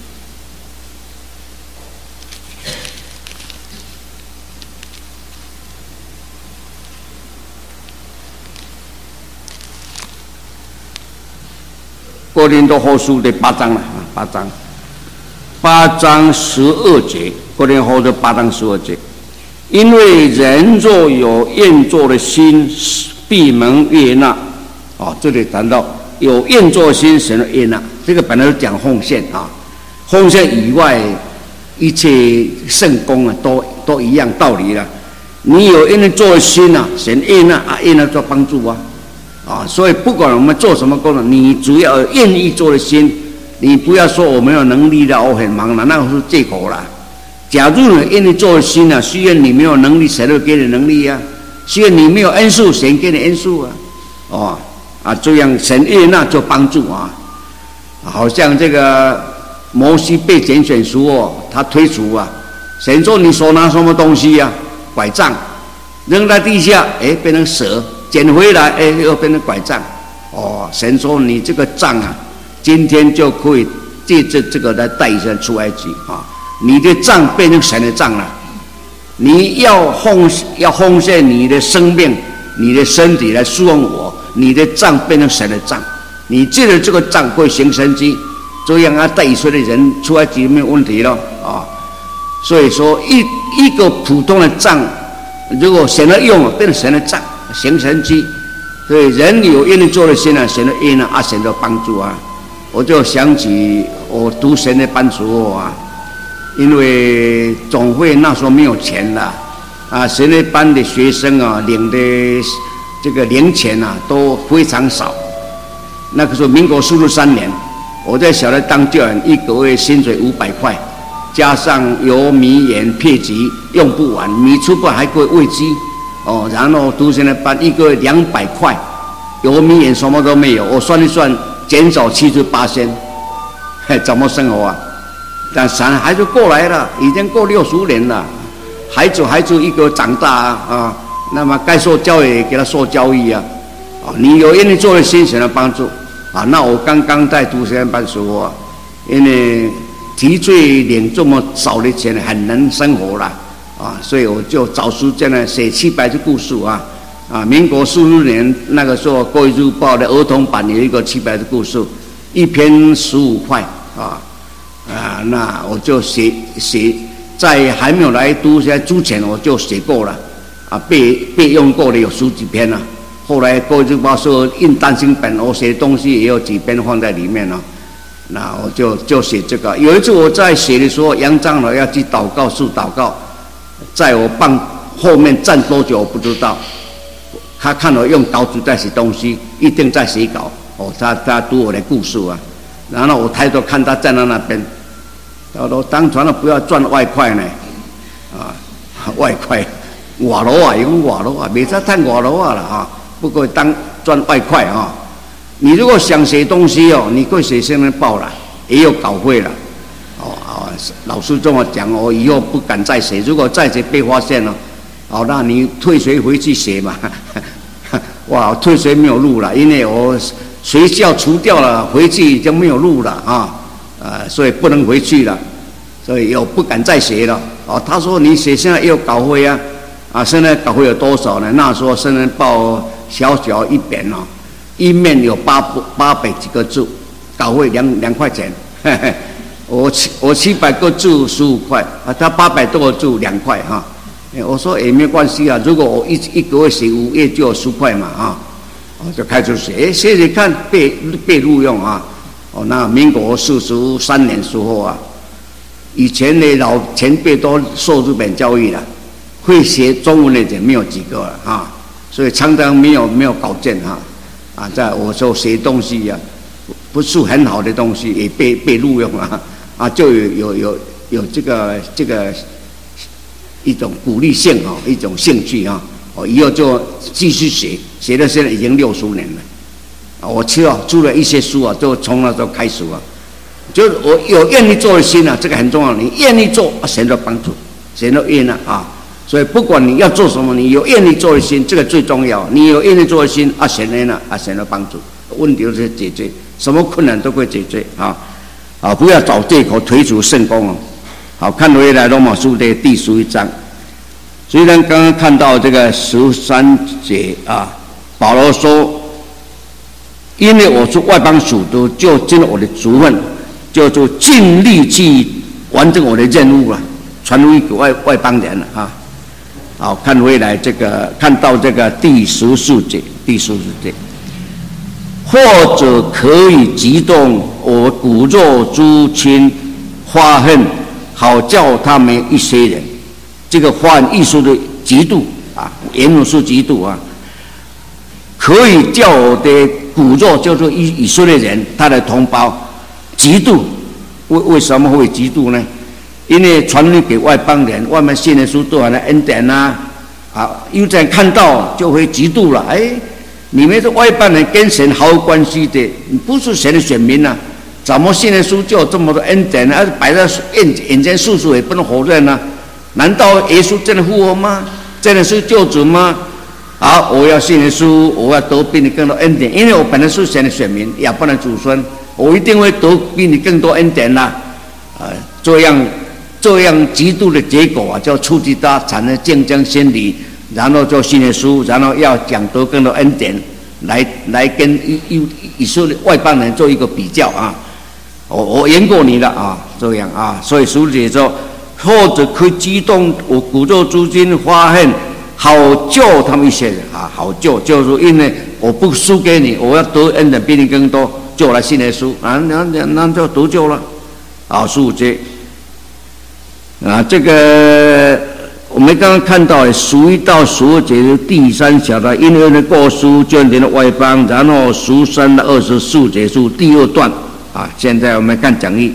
S1: 哥林多后书的8章了啊，8章12节，哥林多后书8章12节，因为人若有愿做的心，必蒙悦纳。哦，这里谈到有愿做的心，神的悦纳。这个本来是讲奉献啊，奉献以外一切圣功啊，都一样道理了。你有愿意做的心啊，神悦纳啊，悦纳做帮助啊。啊，所以不管我们做什么工作，你主要愿意做的心，你不要说我没有能力了，我很忙了，那个是借口啦。假如你愿意做的心啊，虽然你没有能力，神会给你能力啊；虽然你没有恩赐，神给你恩赐啊。这样神悦纳就帮助啊。好像这个摩西被拣选时候，他推除啊，神说你手拿什么东西啊？拐杖，扔在地下，变成蛇。捡回来，又变成拐杖。哦，神说你这个杖啊，今天就可以借着这个来带人出埃及啊！你的杖变成神的杖了。你要奉献你的生命、你的身体来侍奉我，你的杖变成神的杖。你借着这个杖会行神迹，这样啊，带以色列人出埃及没有问题了啊。所以说，一个普通的杖，如果神的用，变成神的杖。行神迹，所以人有愿意做的心啊，神的愿啊，神的帮助啊。我就想起我读神的班时候啊，因为总会那时候没有钱了啊，神的班的学生啊，领的这个零钱啊都非常少。那个时候民国43年，我在小学当教员，一个月薪水500块，加上油米盐撇鸡用不完，米出不完还可以喂鸡。哦，然后读神的班一个月200块，油米盐什么都没有，我算一算，减少78%，怎么生活啊？但神还是过来了，已经过60年了，孩子一个长大啊，那么该受教育给他受教育啊，你有愿意做的心，神的帮助啊。那我刚刚在读神的班时候啊，因为提税领这么少的钱，很难生活了。所以我就找时间呢写700字故事啊。民国40年那个时候，《国语日报》的儿童版有一个700字故事，一篇15块那我就写，在还没有来读之前我就写过了备用过的有10几篇了。后来《国语日报》说印单行本，我写的东西也有几篇放在里面了。那我就写这个。有一次我在写的时候，杨长老要去祷告室祷告。在我办后面站多久我不知道，他看我用稿纸在写东西，一定在写稿。他读我的故事啊，然后我抬头看他站在那边，他说当传了不要赚外快呢，外快，外劳啊，用外劳啊，没在赚外劳啊了啊，不过当赚外快啊。你如果想写东西你可以写新闻报了，也有稿费了。老师这么讲，我以后不敢再写。如果再写被发现了，那你退学回去写嘛。哇，退学没有路了，因为我学校除掉了，回去就没有路了所以不能回去了，所以我不敢再写了。他说你写现在也有稿费现在稿费有多少呢？那时候新闻报小一本一面有800几个字，稿费2块钱。我700个字15块他800多个字2块我说也没关系如果我一个月写5页就有10块嘛我就开始写写看被录用那民国43年时候以前的老前辈都受日本教育了，会写中文的人没有几个了所以常常没有稿件在我说写东西不是很好的东西也被录用就有这个一种鼓励性一种兴趣以后就继续写，写到现在已经60年了。我出了一些书啊，就从那时候开始啊，就是我有愿意做的心啊，这个很重要。你愿意做，神都帮助，神都愿啊。所以不管你要做什么，你有愿意做的心，这个最重要。你有愿意做的心啊，神愿啊，神都帮助，问题就是解决，什么困难都会解决啊。不要找借口推除圣功哦。好，看回来罗马书的第11章。虽然刚刚看到这个13节啊，保罗说，因为我是外邦属徒，就尽了我的职分，就尽力去完成我的任务了，传福音给外邦人了啊。好，看回来看到这个第14节，或者可以激动我骨肉诸亲发恨，好叫他们一些人。这个换艺术的嫉妒啊，原文是嫉妒啊，可以叫我的骨肉，叫做以色列人，他的同胞嫉妒。为什么会嫉妒呢？因为传福音给外邦人，外面信的书都有了恩典啊，犹太人看到就会嫉妒了。你们是外邦人，跟神毫无关系的，你不是神的选民啊，怎么信的书就有这么多恩典呢？摆在眼前述说也不能否认啊。难道耶稣真的复活吗？真的是救主吗？我要信耶稣，我要得比你更多恩典，因为我本来是神的选民，亚伯兰祖孙，我一定会得比你更多恩典啦。这样嫉妒的结果啊，就促进他产生竞争心理，然后就信耶稣，然后要讲得更多恩典，来跟以色列外邦人做一个比较啊。我赢过你了啊，这样啊，所以书节说。或者可以激动我骨肉诸亲发恨，好救他们一些人啊，好救，就是因为我不输给你，我要得恩的比你更多，就来信耶稣啊，那就得救了。15节啊，这个我们刚刚看到11到12节的第3小段，因为的过书眷连的外邦，然后13到24节是第2段啊。现在我们看讲义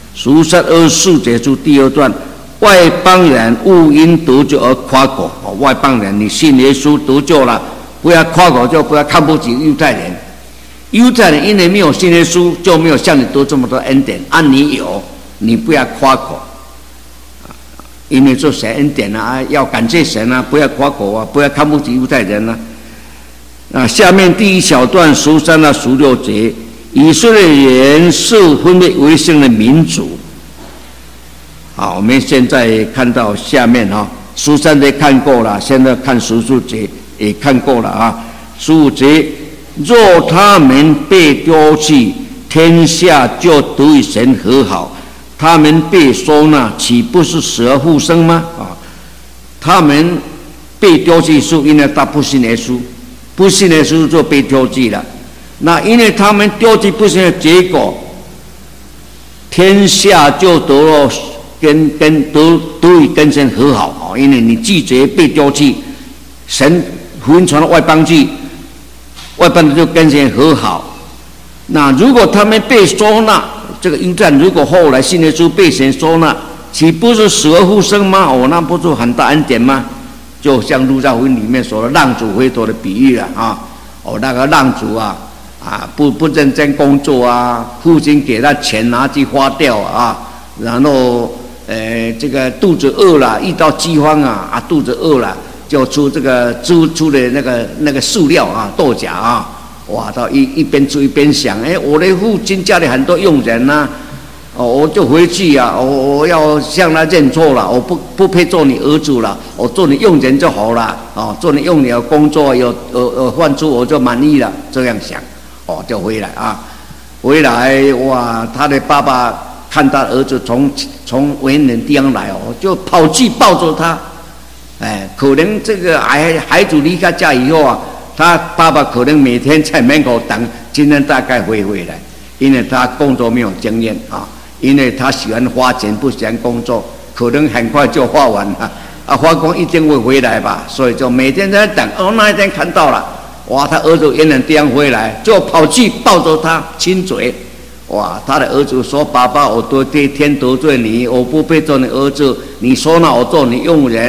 S1: ，13、24节是第2段。外邦人勿因得救而夸口，外邦人你信耶稣得救了，不要夸口，就不要看不起犹太人。犹太人因为没有信耶稣，就没有像你得这么多恩典，你有，你不要夸口，因为做神恩典啊，要感谢神啊，不要夸口啊，不要看不起犹太人啊。下面第1小段13到16节，以色列人是分别为圣的民族。好，我们现在看到下面13节看过了，现在看14节也看过了啊。15节，若他们被丢弃，天下就得与神和好；他们被收纳，岂不是死而复生吗？他们被丢弃是因为他不信耶稣，不信耶稣就被丢弃了。那因为他们丢弃不信的结果，天下就得了。得以跟神和好，因为你拒绝被丢弃，神福音传到外邦去，外邦人就跟神和好。那如果他们被收纳，这个犹太人如果后来信耶稣被神收纳，岂不是死而复生吗？那不是很大恩典吗？就像路加福音里面说的浪子回头的比喻了啊。那个浪子不认真工作啊，父亲给他钱拿去花掉啊，然后这个肚子饿了，遇到饥荒肚子饿了，就出的那个饲料豆荚他一边吃一边想，我的父亲家里很多佣人我就回去我要向他认错了，我不配做你儿子了，我做你佣人就好了做你佣人有工作有饭吃我就满意了，这样想就回来回来他的爸爸看他儿子从远远地方来就跑去抱着他，可能这个孩子离开家以后他爸爸可能每天在门口等，今天大概会回来，因为他工作没有经验因为他喜欢花钱不喜欢工作，可能很快就花完了花光一定会回来吧，所以就每天在等那一天看到了他儿子远远地方回来，就跑去抱着他亲嘴。他的儿子说：“爸爸，我对天得罪你，我不配做你儿子。你说呢？我做你佣人，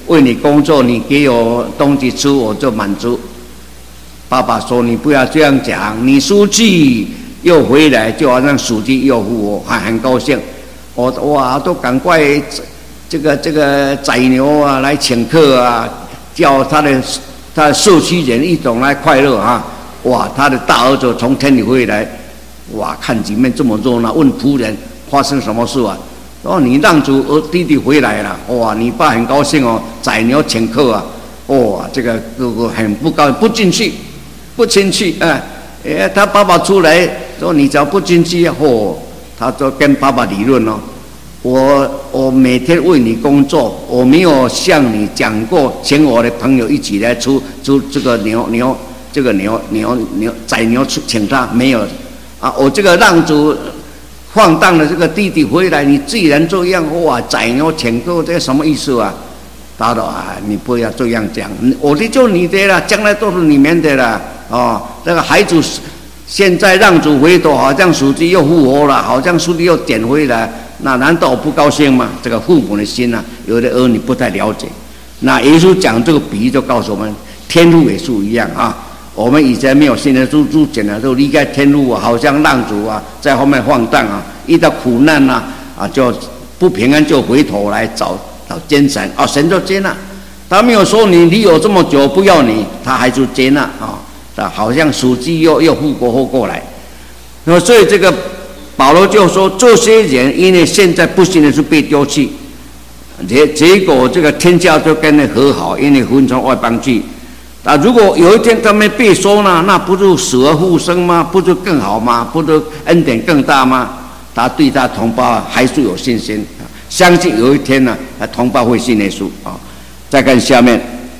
S1: 为你工作，你给我东西吃，我就满足。爸爸说：“你不要这样讲，你书记又回来，就好像书记又复活，很高兴。我都赶快这个宰牛啊，来请客啊，叫他的社区人一同来快乐啊！哇，他的大儿子从天里回来，哇，看里面这么热闹，问仆人发生什么事啊？哦，你让主弟弟回来了，哇，你爸很高兴哦，宰牛请客啊，哇，这个哥哥很不高兴，不进去。”不进去啊！他爸爸出来说：“你只要不进去，他就跟爸爸理论哦。我每天为你工作，我没有向你讲过，请我的朋友一起来出这个牛宰牛请他没有啊！我这个让主放荡的这个弟弟回来，你既然这样哇，宰牛请客，这什么意思啊？”他说：“啊，你不要这样讲，我的就你的了，将来都是你们的了。哦，这个孩子现在让主回头，好像书记又复活了，好像书记又捡回来，那难道我不高兴吗？这个父母的心啊，有的儿女不太了解。那耶稣讲这个比喻，就告诉我们，天父也是一样啊。我们以前没有信的主讲的时候，离开天父啊，好像让主啊，在后面放荡啊，遇到苦难啊，就不平安，就回头来找奸神啊，神就接纳。他没有说你有这么久不要你，他还是接纳啊。好像书记又复活过来，所以这个保罗就说，这些人因为现在不信的是被丢弃，结果这个天下就跟他和好，因为分从外邦去。如果有一天他们被收呢，那不是死而复生吗？不是更好吗？不是恩典更大吗？他对他同胞还是有信心，相信有一天呢，同胞会信耶稣啊。再看下面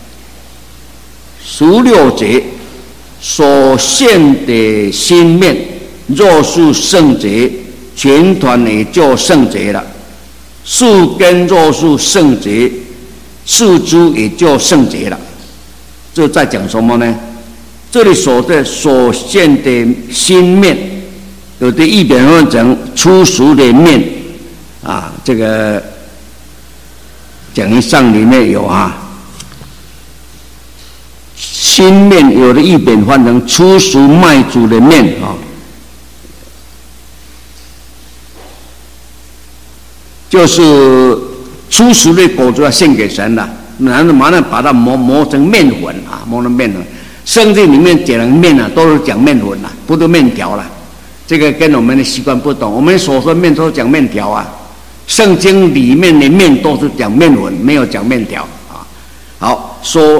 S1: 16节。所献的新面，若是圣洁，全团也就圣洁了；树根若是圣洁，树枝也就圣洁了。这在讲什么呢？这里所献的新面，有的译本换成初熟的面啊，这个讲义上里面有啊。新面有的译本换成初熟麦煮的面啊，就是初熟的果子要献给神了，然后马上把它磨成面粉啊，磨成面粉。圣经里面讲的面啊，都是讲面粉啦，不是面条啦。这个跟我们的习惯不同，我们所说面都讲面条啊，圣经里面的面都是讲面粉，没有讲面条啊。好，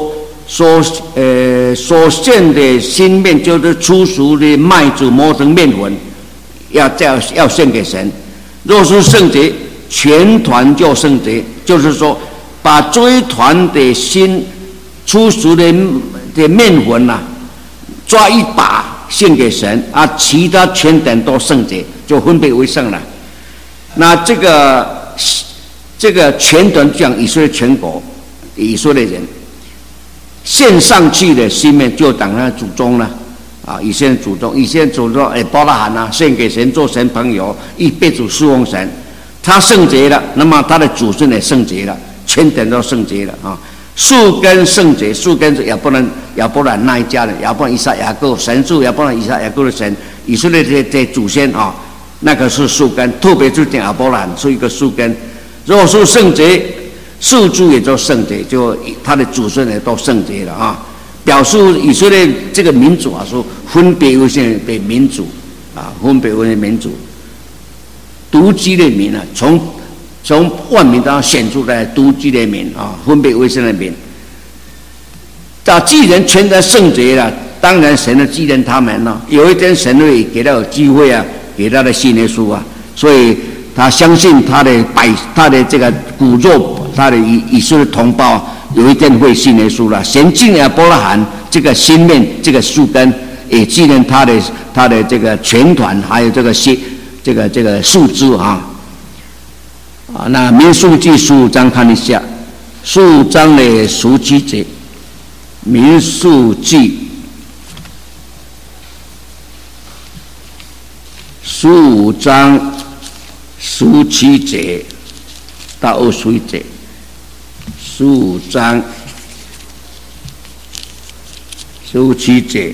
S1: 所献的新面就是初熟的麦子磨成面粉，要献给神。若是圣洁，全团就圣洁，就是说把这一团的新初熟的面粉抓一把献给神啊，其他全等都圣洁，就分别为圣了。那这个全团讲以色列全国，以色列人。献上去的新面就当他祖宗了啊！以前祖宗巴拉罕献给神做神朋友，一辈子侍奉神，他圣洁了，那么他的祖孙也圣洁了，全等都圣洁了啊！树根圣洁，树根是亚伯兰那一家的，亚伯兰、以撒、雅各，神是亚伯兰、以撒、雅各的神，以色列的祖先啊，那个是树根，特别是讲亚伯兰是一个树根，如果是圣洁。树枝也就圣洁，就他的祖孙也都圣洁了啊！表示以色列这个民族说分别为圣的民族啊，分别为民族，独居的民啊，从万民当中选出来独居的民啊，分别为圣的民。既然全然圣洁了，当然神就纪念他们了。有一天神会给他有机会啊，给他的信耶稣啊，所以他相信他的这个骨肉。他的以色列同胞有一天会信耶稣了。神纪念亚伯拉罕这个新面这个树根，也纪念他的这个全团，还有这个树枝啊。那民数记15章看一下，15章的17节，民数记15章17节到21节。 15章17节。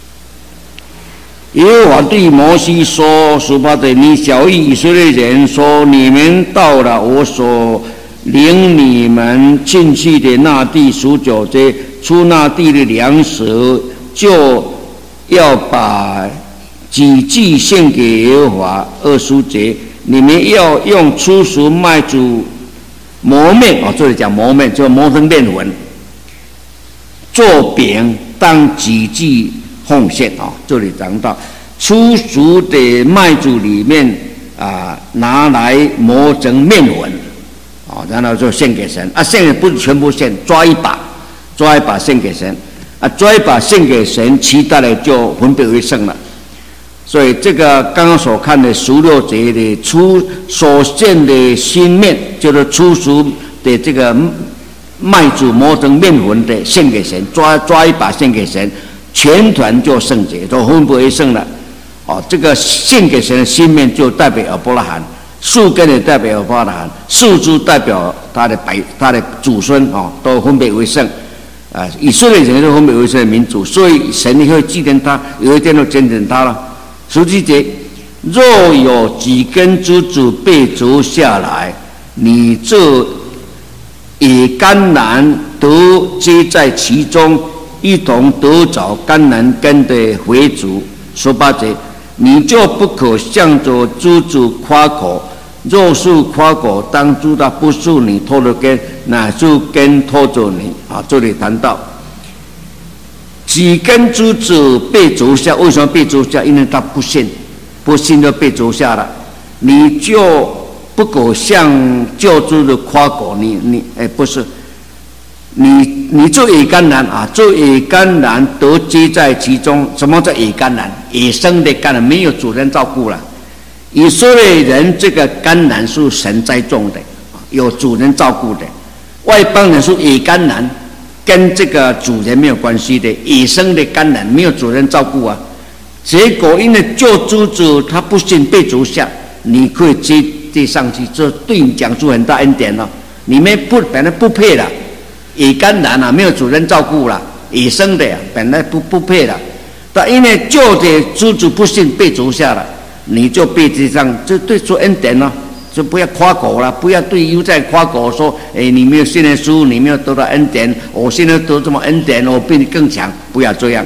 S1: 耶和华对摩西说：18节，你晓谕以色列人说：你们到了我所领你们进去的那地19节，出那地的粮食，就要把几祭献给耶和华。20节，你们要用初熟麦子磨面，这里讲磨面，就磨成面粉，做饼当几祭奉献。这里讲到初熟的麦子里面拿来磨成面粉，然后就献给神。献的不是全部献，抓一把献给神。抓一把献给神，其他的就分别为圣了。所以这个刚刚所看的16节的所献的新面，就是初熟的这个麦子磨成面粉的献给神，抓一把献给神，全团就圣洁，就分别为圣了。这个献给神的新面就代表亚伯拉罕，树根也代表亚伯拉罕，树枝代表他的祖孙，都分别为圣。以色列人都分别为圣的民族，所以神会纪念他，有一天就检点他了。17节，若有几根枝子被折下来，你这野橄榄都接在其中，一同得着橄榄根的回族。18节，你就不可向着枝子夸口，若是夸口，当知道不是你拖着根，乃是根拖着你。这里谈到几根枝子被折下，为什么被折下？因为他不信就被折下了。你就不可向救主的夸口，不是，你做野橄榄做野橄榄都接在其中。什么叫野橄榄？野生的橄榄，没有主人照顾了。以色列人这个橄榄是神栽种的，有主人照顾的。外邦人是野橄榄，跟这个主人没有关系的，野生的橄榄没有主人照顾结果因为救主子他不信被折下，你可以接上去，这对你讲出很大恩典了。你们本来不配了，野橄榄没有主人照顾了，野生的本来不配了，但因为救的主子不信被折下了，你就被接上，这对出恩典了。就不要夸口了，不要对犹太夸口说，你没有信耶稣，你没有得到恩典，我现在得这么恩典，我比你更强，不要这样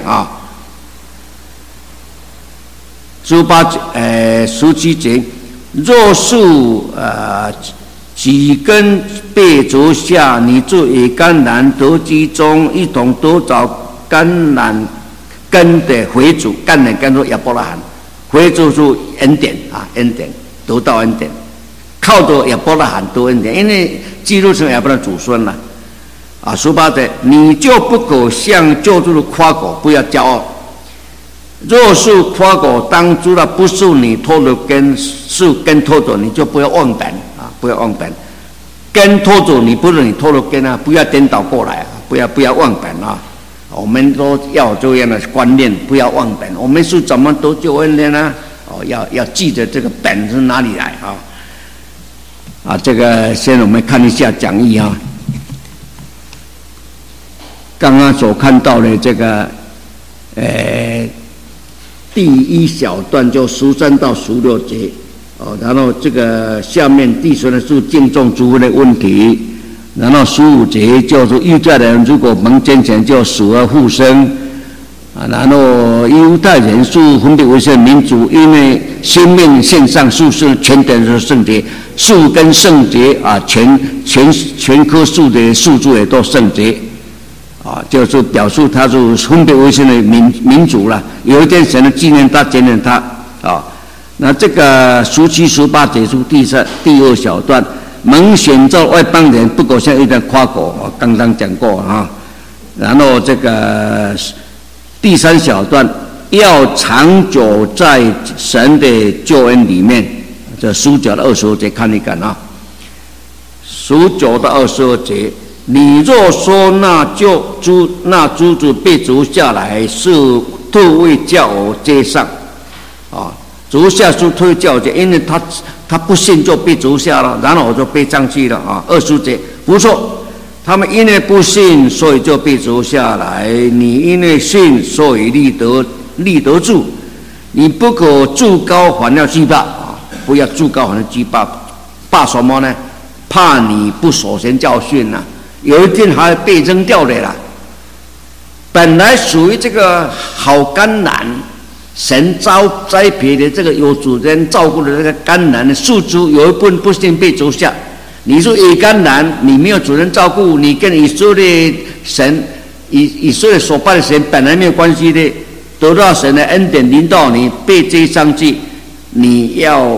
S1: 17节，若是几根被折下，你就以橄榄得其中，一同得着橄榄根的回主。橄榄根说亚伯拉罕，回主是恩典恩典，得到恩典。靠着亚伯拉罕得恩典，因为记录成亚伯拉罕祖孙了。18节，你就不可向救主的夸口，不要骄傲。若是夸口，当知道不是你拖着根，是根拖着你，就不要忘本不要忘本。根拖着你，不是你拖着根不要颠倒过来不要忘本我们都要有这样的观念，不要忘本。我们是怎么得救恩的呢？要记得这个本是哪里来这个先我们看一下讲义刚刚所看到的这个第一小段就13到16节然后这个下面第10呢是敬重主的问题，然后15节就是犹太人如果蒙拣选就死而复生然后犹太人是分别为圣民族，因为生命献上树是全等是圣洁，树跟圣洁全棵树的树枝也都圣洁就是表示他是分别为圣的民族了。有一天神的纪念他，纪念他那这个17、18节是第2小段，蒙选召外邦人不可向犹太人夸口，刚刚讲过然后这个第3小段，要长久在神的救恩里面，这19到22节看一看19到22节，你若说那珠子被折下来是特为叫我接上折下是特为叫我接，因为他不信就被折下了，然后我就被上去了20节。不错， 他们因为不信，所以就被逐下来。你因为信，所以立得住。你不可筑高，反要惧怕啊！不要筑高，反要惧怕。怕什么呢？怕你不守神教训呐、有一天还被扔掉的啦。本来属于这个好甘蓝，神栽培的这个有主人照顾的这个甘蓝的树枝，有一部分不幸被逐下。你说野甘蓝，你没有主人照顾，你跟以色列神、以色列所拜的神本来没有关系的，得到神的恩典临到你，被追上去，你要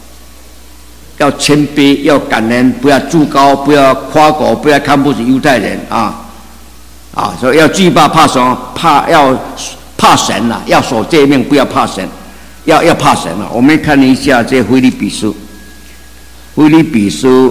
S1: 谦卑，要感恩，不要筑高，不要夸口，不要看不起犹太人啊！所以要惧怕，怕什么？怕神啊！要守诫命，不要怕神，要怕神啊！我们看一下这腓立比书，腓立比书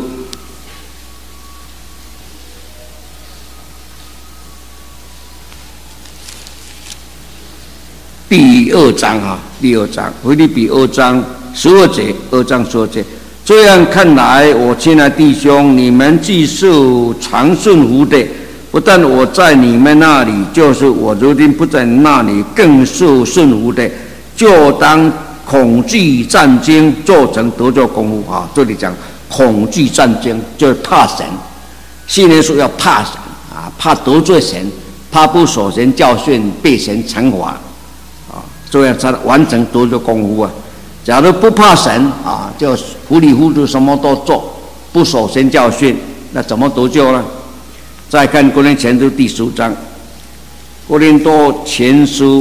S1: 第二章啊，第二章，腓立比2章12节，2章12节。这样看来，我亲爱弟兄，你们既是常顺服的，不但我在你们那里，就是我如今不在那里，更是顺服的，就当恐惧战惊，做成得救功夫啊！这里讲恐惧战惊，就是怕神。信耶稣要怕神啊，怕得罪神，怕不守神教训，被神惩罚啊，这样才完成得救功夫啊！假如不怕神啊，就糊里糊涂什么都做，不守神教训，那怎么得救呢？再看哥林前书第10章，哥林多前书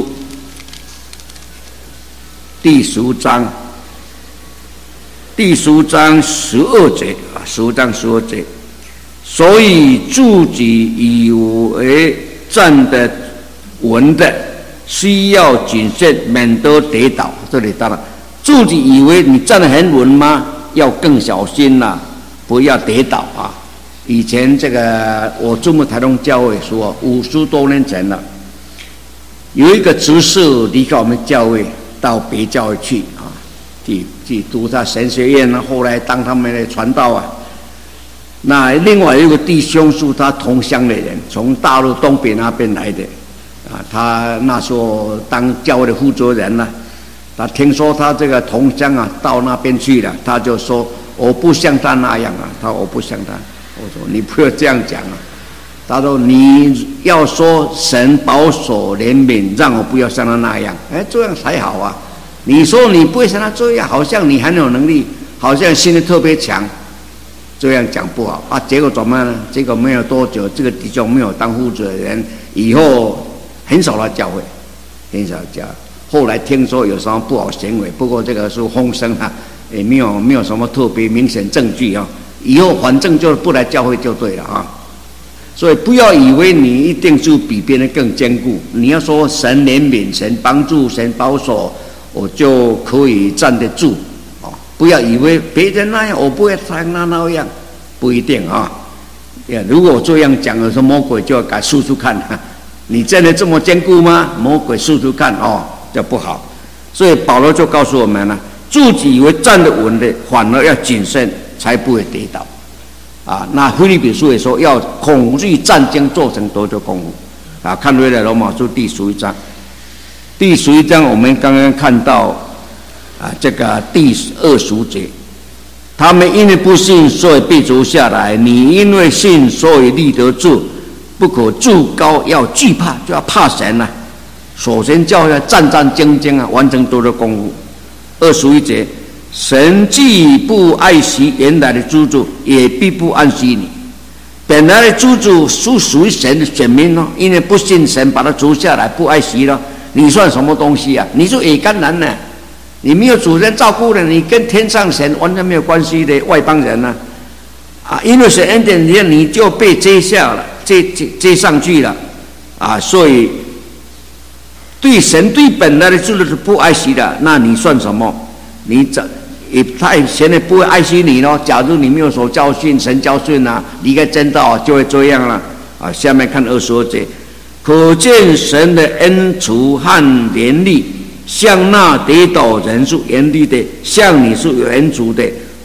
S1: 第10章，第10章12节啊，15章12节。所以自己以为站得稳的，需要谨慎，免得跌倒。这里当然。自己以为你站得很稳吗？要更小心啦，不要跌倒啊！以前这个我注目台东教会说，50多年前了，有一个执事离开我们教会到别教会去啊，去读他神学院啊，后来当他们的传道啊。那另外有一个弟兄是他同乡的人，从大陆东北那边来的啊，他那时候当教会的负责人了。他听说他这个同乡啊到那边去了，他就说我不像他那样啊，他说我不像他。我说你不要这样讲啊。他说你要说神保守怜悯，让我不要像他那样，这样才好啊。你说你不会像他这样，好像你很有能力，好像心里特别强，这样讲不好啊。结果怎么样呢？结果没有多久，这个弟兄没有当负责人，以后很少来教会，很少教。后来听说有什么不好行为，不过这个是风声啊，也没有什么特别明显证据啊。以后反正就不来教会就对了啊。所以不要以为你一定就比别人更坚固。你要说神怜悯、神帮助、神保守，我就可以站得住啊。不要以为别人那样，我不会像那样，不一定啊。如果这样讲，有时候魔鬼就要敢试试看，你真的这么坚固吗？魔鬼试试看哦。就不好，所以保罗就告诉我们了，自己以为站得稳的，反而要谨慎，才不会跌倒啊。那腓立比书也说要恐惧战惊，做成得救功夫啊。看回来罗马书第11章，第11章我们刚刚看到啊，这个第20节，他们因为不信，所以被逐下来；你因为信，所以立得住。不可筑高，要惧怕，就要怕神啊。首先叫要战战兢兢啊，完成多的功夫。21节，神既不爱惜原来的诸主，也必不爱惜你。本来的诸主是属于神的选民哦，因为不信神，把他逐下来，不爱惜了，你算什么东西啊？你是野橄榄呢？你没有主人照顾的，你跟天上神完全没有关系的外邦人呢？啊，因为神恩典你就被接下了，接上去了啊，所以。对神对本来的主是不爱惜的，那你算什么？他神也不会爱惜你咯。假如你没有守教训、神教训啊，离开真道就会这样了啊。下面看22节，可见神的恩慈和怜悯，向那跌倒人是严厉的，向你是有恩慈的。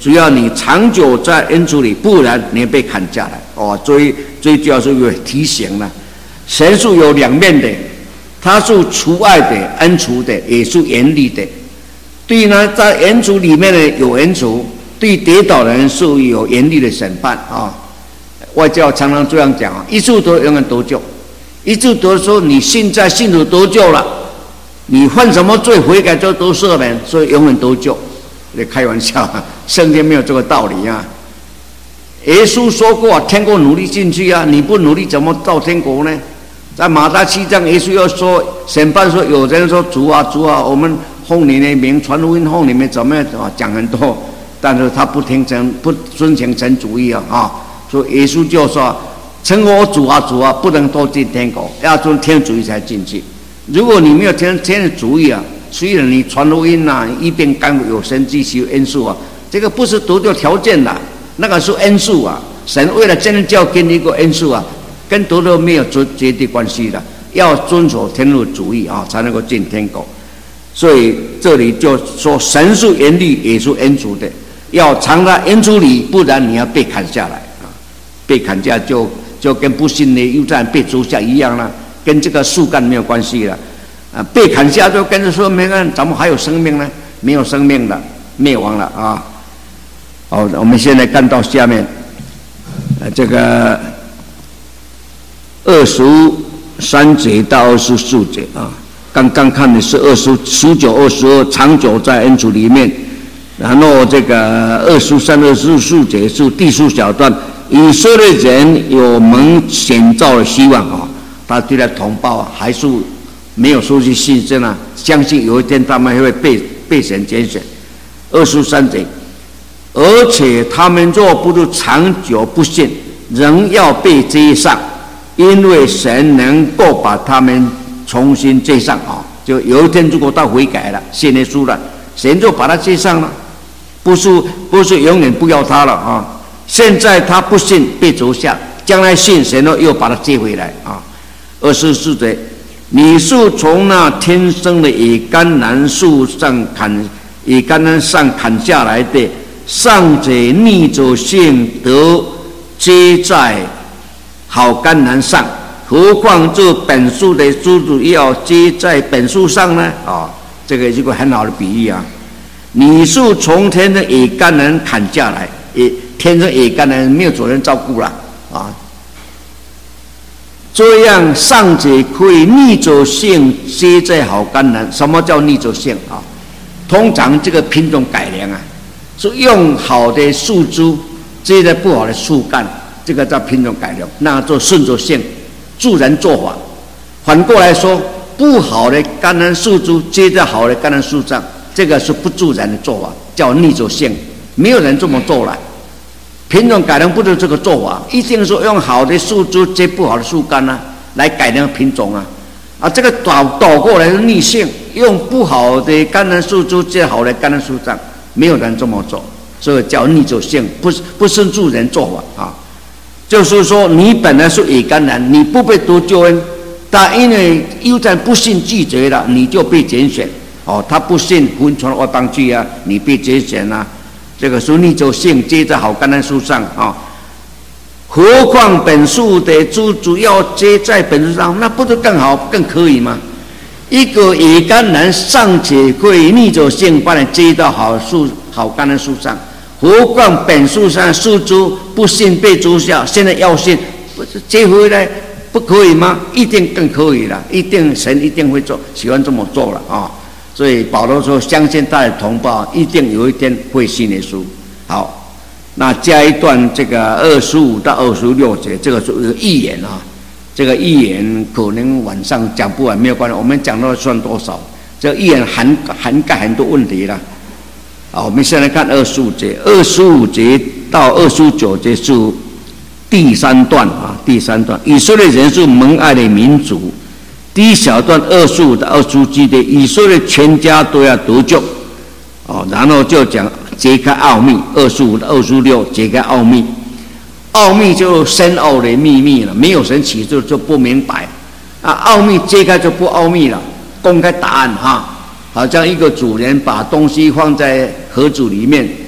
S1: 只要你长久在恩主里，不然你被砍下来。哦，最主要是有提醒了，神是有两面的，他是除爱的、恩慈的，也是严厉的。对呢，在恩主里面呢有恩慈，对跌倒的人是有严厉的审判啊。外教常常这样讲啊，一次得永远得救。一次得说你现在信主得救了，你犯什么罪悔改就都赦免，所以永远得救。你开玩笑啊，圣经没有这个道理啊。耶稣说过天国努力进去啊，你不努力怎么到天国呢？在马太7章，耶稣又说审判说，有人说主啊主啊，我们奉你的名传福音，奉你们怎么样讲很多，但是他不听神，不遵行神主意啊。所以耶稣就说称我主啊主啊，不能都进天国，要遵天主意才进去。如果你没有听天的主意啊，虽然你传福音啊，一边干有神迹有恩赐啊，这个不是得救条件的，那个是恩赐啊。神为了真教给你一个恩赐啊，跟得救没有绝对关系的，要遵守天主主意啊，才能够进天国。所以这里就说神是严厉也是恩慈的，要藏在恩慈里，不然你要被砍下来啊！被砍下就跟不信的犹太人被捉下一样了，跟这个树干没有关系了啊！被砍下就跟着说没看怎么还有生命呢？没有生命了，灭亡了啊！好，我们现在看到下面，这个23节到24节啊。刚刚看的是19、22，长久在恩主里面。然后这个23、24节是第4小段，以色列人有蒙选召的希望啊，他对他同胞啊还是没有失去信心啊，相信有一天他们会被神拣选。23节，而且他们若不是长久不信，仍要被接上，因为神能够把他们重新接上啊！就有一天，如果他悔改了、信耶稣了，神就把他接上了，不是永远不要他了啊！现在他不信被逐下，将来信神又把他接回来啊！24节，你是从那天生的野橄榄树上砍下来的，尚且逆着性得接在好橄榄上。何况这本树的枝子要接在本树上呢？啊，这个是个很好的比喻啊！你是从天的野橄榄砍下来，天生野橄榄没有主人照顾了啊，这样尚且可以逆着性接在好橄榄。什么叫逆着性啊？通常这个品种改良啊，是用好的树枝接在不好的树干，这个叫品种改良，那做顺着性。助人做法，反过来说，不好的橄榄树枝接在好的橄榄树上，这个是不助人的做法，叫逆着性。没有人这么做了。品种改良不是这个做法，一定是用好的树枝接不好的树干啊，来改良品种啊。啊，这个倒过来是逆性，用不好的橄榄树枝接好的橄榄树上，没有人这么做，所以叫逆着性，不是助人做法啊。就是说，你本来是野橄榄，你不被得救恩，但因为犹太不信拒绝了，你就被拣选。哦，他不信福音传外邦去啊，你被拣选啊，这个是逆着性接在好橄榄树上啊。何况本树的枝主要接在本树上，那不是更好更可以吗？一个野橄榄尚且可以逆着性把你接到好橄榄树上。何况本树上树枝不信被诛下，现在要信，不是接回来不可以吗？一定更可以了，神一定会做，喜欢这么做了啊！所以保罗说，相信他的同胞一定有一天会信耶稣。好，那加一段这个25到26节，这个是一个预言啊。这个预言可能晚上讲不完，没有关系，我们讲到算多少？这个预言涵盖很多问题了。好，我们现在看25节到29节是第3段啊，第3段，以色列人是蒙爱的民族。第一小段25到27节，以色列全家都要得救。哦，然后就讲揭开奥秘，25到26揭开奥秘。奥秘就深奥的秘密了，没有神启示就不明白啊，奥秘揭开就不奥秘了，公开答案哈。好像一个主人把东西放在盒子里面，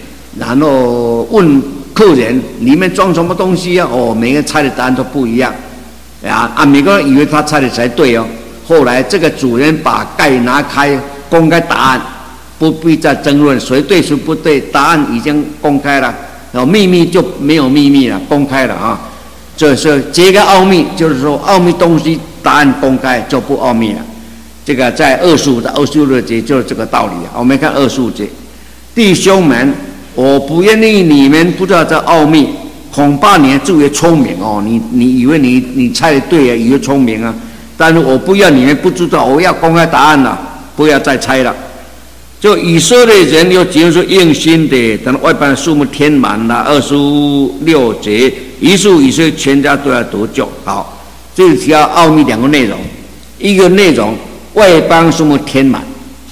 S1: 然后问客人里面装什么东西啊？哦，每个人猜的答案都不一样，每个人以为他猜的才对哦。后来这个主人把盖拿开，公开答案，不必再争论谁对谁不对，答案已经公开了，然后秘密就没有秘密了，公开了啊。这是揭开奥秘，就是说奥秘东西答案公开就不奥秘了。这个在25到26节就是这个道理啊。我们看25节，弟兄们，我不愿意你们不知道这奥秘，恐怕你自为聪明哦。你以为你猜的对啊，以为聪明啊，但是我不要你们不知道，我要公开答案了，不要再猜了。就以色列人有几人是硬心的，等外邦数目填满了。26节，以色列全家都要得救。好，这里提到奥秘两个内容，一个内容外邦数目填满，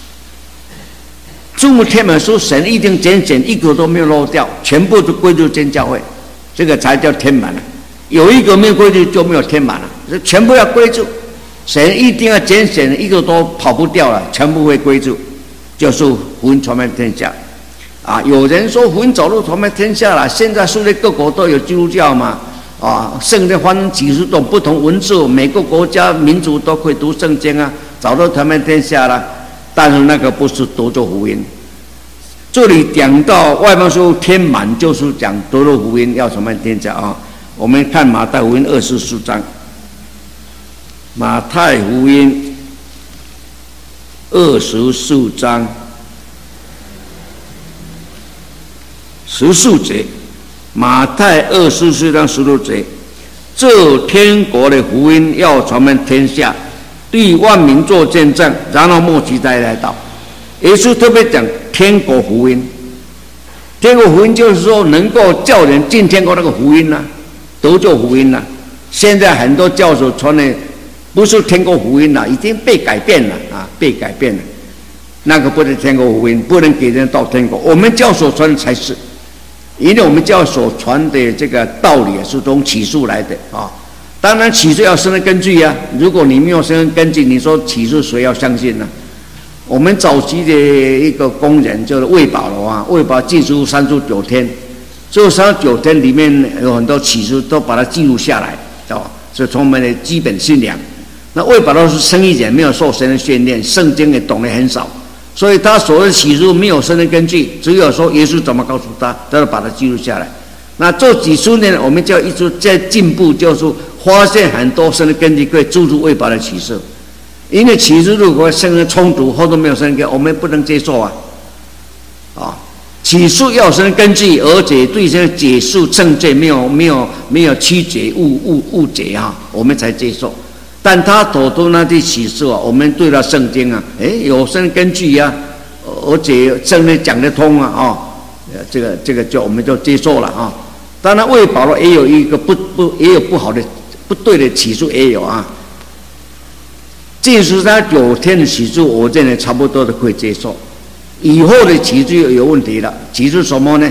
S1: 数目填满说神一定拣选一个都没有漏掉，全部都归入真教会，这个才叫填满了。有一个没有归入就没有填满了，全部要归入，神一定要拣选一个都跑不掉了，全部会归入。就是福音传遍天下啊！有人说福音走路传遍天下了，现在世界各国都有基督教嘛啊！圣经翻几十种不同文字，每个国家民族都可以读圣经啊，早都传遍天下了。但是那个不是得着福音。这里讲到外邦书填满，就是讲得着福音要传遍天下啊！我们看马太福音24章，马太福音24章14节，马太24章16节，这天国的福音要传遍天下，对万民做见证，然后末期再来到。耶稣特别讲天国福音，天国福音就是说能够叫人进天国那个福音啊，得救福音啊。现在很多教授传的不是天国福音了，已经被改变了啊，被改变了。那个不是天国福音，不能给人到天国。我们教所传的才是，因为我们教所传的这个道理是从启示来的啊。当然启示要生根根据啊，如果你没有生根根据，你说启示谁要相信呢？我们早期的一个工人就是魏保罗啊，魏保罗记述39天，这39天里面有很多启示都把它记录下来，是从我们的基本信仰。那魏保罗是生意人，没有受神的训练，圣经也懂得很少，所以他所谓的启示没有神的根据，只有说耶稣怎么告诉他，他就把它记录下来。那这几十年我们就一直在进步，就是发现很多神的根据可以助助魏保罗的启示。因为启示如果圣经冲突或者没有神的根据，我们不能接受啊。启示要有神的根据，而且对这个解释正确，没有曲解误解啊，我们才接受。但他所说那些启示啊，我们对他圣经啊，有神根据啊，而且圣经讲得通啊，这个就我们就接受了啊。当然，魏保罗也有一个也有不好的不对的启示也有啊。即使他9天的启示，我认为差不多都可以接受。以后的启示有问题了，启示什么呢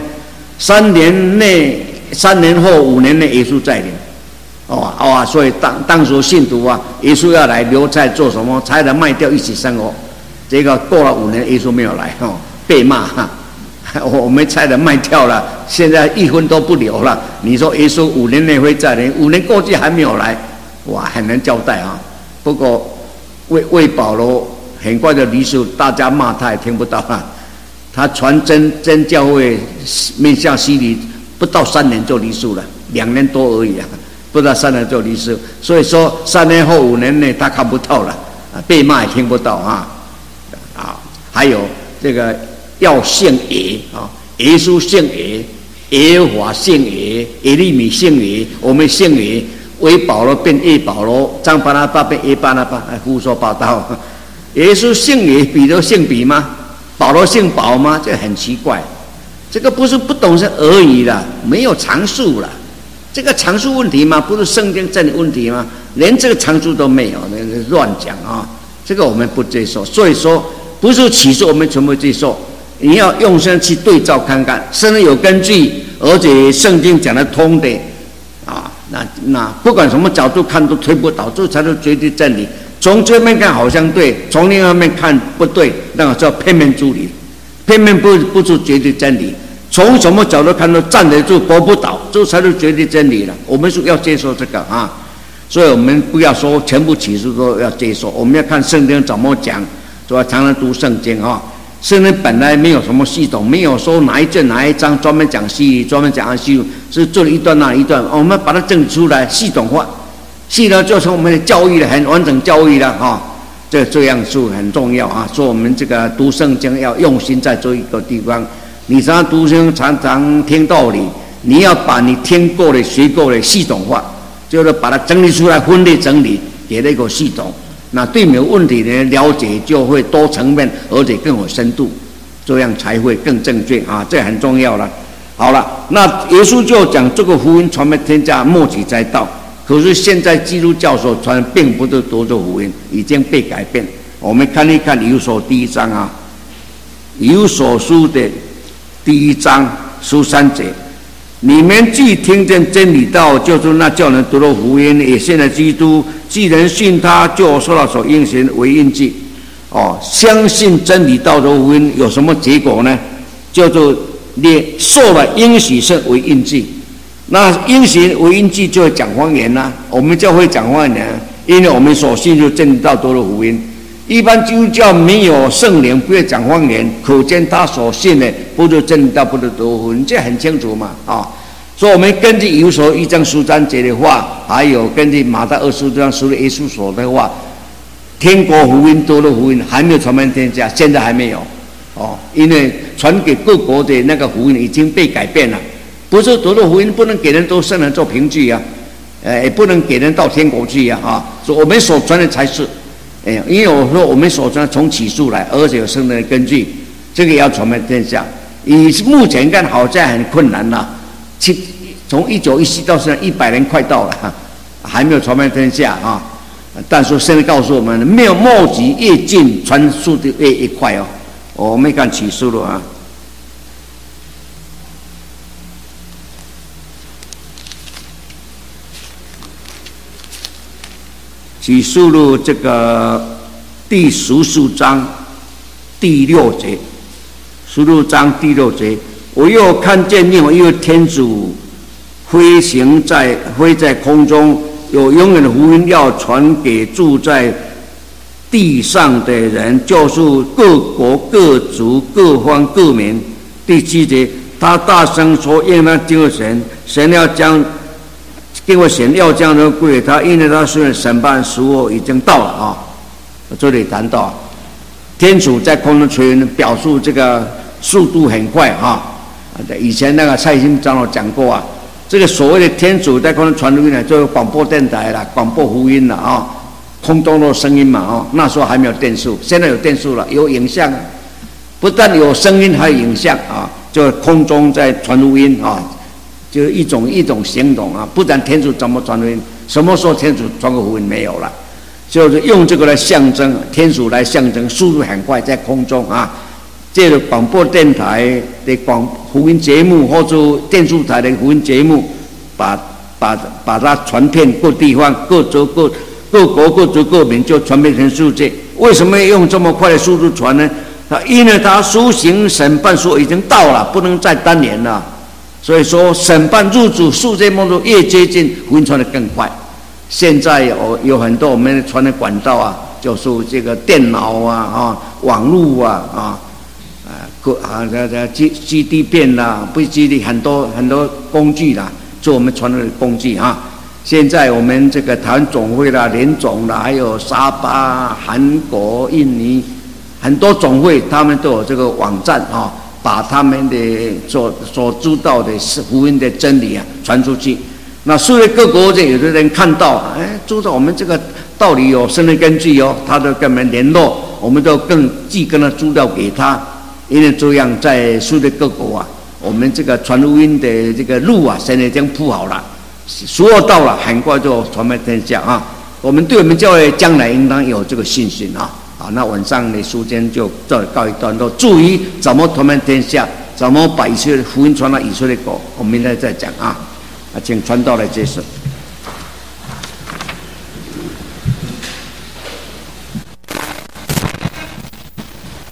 S1: ？3年后5年内耶稣再临。所以当时信徒啊，耶稣要来留在做什么？才能卖掉一起生活。这个过了5年，耶稣没有来，被骂。我们差点卖掉了，现在1分都不留了。你说耶稣5年内会再来，5年过去还没有来，哇，很难交代啊。不过为保罗很快就离世，大家骂他也听不到了。他传真教会面向西里，不到3年就离世了，2年多而已啊。不到3年就离世，所以说3年后5年内他看不到了，被骂也听不到啊。还有这个要姓耶啊，耶稣姓耶，耶和华姓耶，耶利米姓耶，我们姓耶，为保罗变耶保罗，张巴拿巴变耶巴拿巴，胡说八道。耶稣姓耶，彼得姓彼吗？保罗姓保吗？这很奇怪，这个不是不懂事而已啦，没有常数了。这个常数问题吗？不是圣经真的问题吗？连这个常数都没有，乱讲啊！这个我们不接受。所以说，不是启示我们全部接受，你要用心去对照看看，甚至有根据，而且圣经讲得通的啊。那不管什么角度看都推不倒，这才是绝对真理。从这面看好像对，从另外一面看不对，那个叫片面主义。片面不是绝对真理。 从什么角度看都站得住，搏不倒，这才是绝对真理了。我们是要接受这个啊，所以我们不要说全部启示都要接受，我们要看圣经怎么讲，是吧？常常读圣经啊。圣经本来没有什么系统，没有说哪一卷哪一章专门讲西律，专门讲西律，是做了一段那一段，我们把它整理出来，系统化，系统就成我们的教育了，很完整教育了啊。这样是很重要啊，所以我们这个读圣经要用心在这一个地方。你常常读圣经，常常听道理，你要把你听过的、学过的系统化，就是把它整理出来，分类整理，给了一个系统。那对每个问题的了解就会多层面，而且更有深度，这样才会更正确啊，这很重要了。好了，那耶稣就讲这个福音传遍天下，末期才到。可是现在基督教所传并不是多做福音，已经被改变。我们看一看以弗所第1章啊，以弗所书的第1章13节，你们既听见真理道，就是那叫人得到福音，也信了基督，既然信他，就受到所应许为印记。相信真理道的福音有什么结果呢？叫做你受了应许圣为印记。那应许为印记就会讲方言啦，我们就会讲方言，因为我们所信就真理道得了福音。一般基督教没有圣灵，不会讲方言，可见他所信的不是真理道，不是得福音，这很清楚嘛啊。所以我们根据以弗所1章13节的话，还有根据马太25章说的耶稣所的话，天国福音得了福音还没有传遍天下，现在还没有因为传给各国的那个福音已经被改变了。不是得了福音不能给人都圣人做凭据啊，也不能给人到天国去啊所以我们所传的才是，因为我说我们所传从起诉来，而且有圣人的根据，这个也要传遍天下。以目前看好像很困难啦，从1917到现在100年快到了，还没有传遍天下啊。但是现在告诉我们，没有末期越近，传速度越快哦。我们看启示录啊。启示录这个第14章第6节，16章第6节，我又看见另外一个天主飞在空中，有永远的福音要传给住在地上的人，就是各国各族各方各民。第7节，他大声说：因为他经过神要将。因为神要将人归给他，因为他虽然审判时候已经到了啊。这里谈到天主在空中吹云，表述这个速度很快啊。以前那个蔡兴长老讲过啊，这个所谓的天主在空中传福音呢，就是广播电台啦，广播福音了啊，空中的声音嘛啊。那时候还没有电视，现在有电视了，有影像，不但有声音，还有影像啊，就空中在传福音啊。就是一种行动啊，不然天主怎么传福音？什么时候天主传个福音没有了？就是用这个来象征天主，来象征速度很快，在空中啊，借着广播电台的福音节目，或者电视台的福音节目，把它传遍各地方、各州、各国、各族、各民，就传遍全世界。为什么要用这么快的速度传呢？因为他苏醒审判说已经到了，不能再单延了。所以说，审判入主世界末日越接近，福音传得更快。现在有很多我们传的管道啊，就是这个电脑网络基地片啦，不是基地很多工具啦，做我们传的工具啊。现在我们这个台湾总会啦、联总啦，还有沙巴、韩国、印尼很多总会，他们都有这个网站啊。把他们的所知道的福音的真理传出去，那世界各国有的人看到，知道我们这个道理有圣经根据他都跟我们联络，我们都寄跟他资料给他，因为这样在世界各国我们这个传福音的这个路现在已经铺好了，时候到了，很快就传遍天下啊。我们对我们教会将来应当有这个信心啊。好，那晚上的时间就这告一段落。至于怎么传遍天下，怎么把以色列福音传到以色列国，我们明天再讲啊。请传道来接受。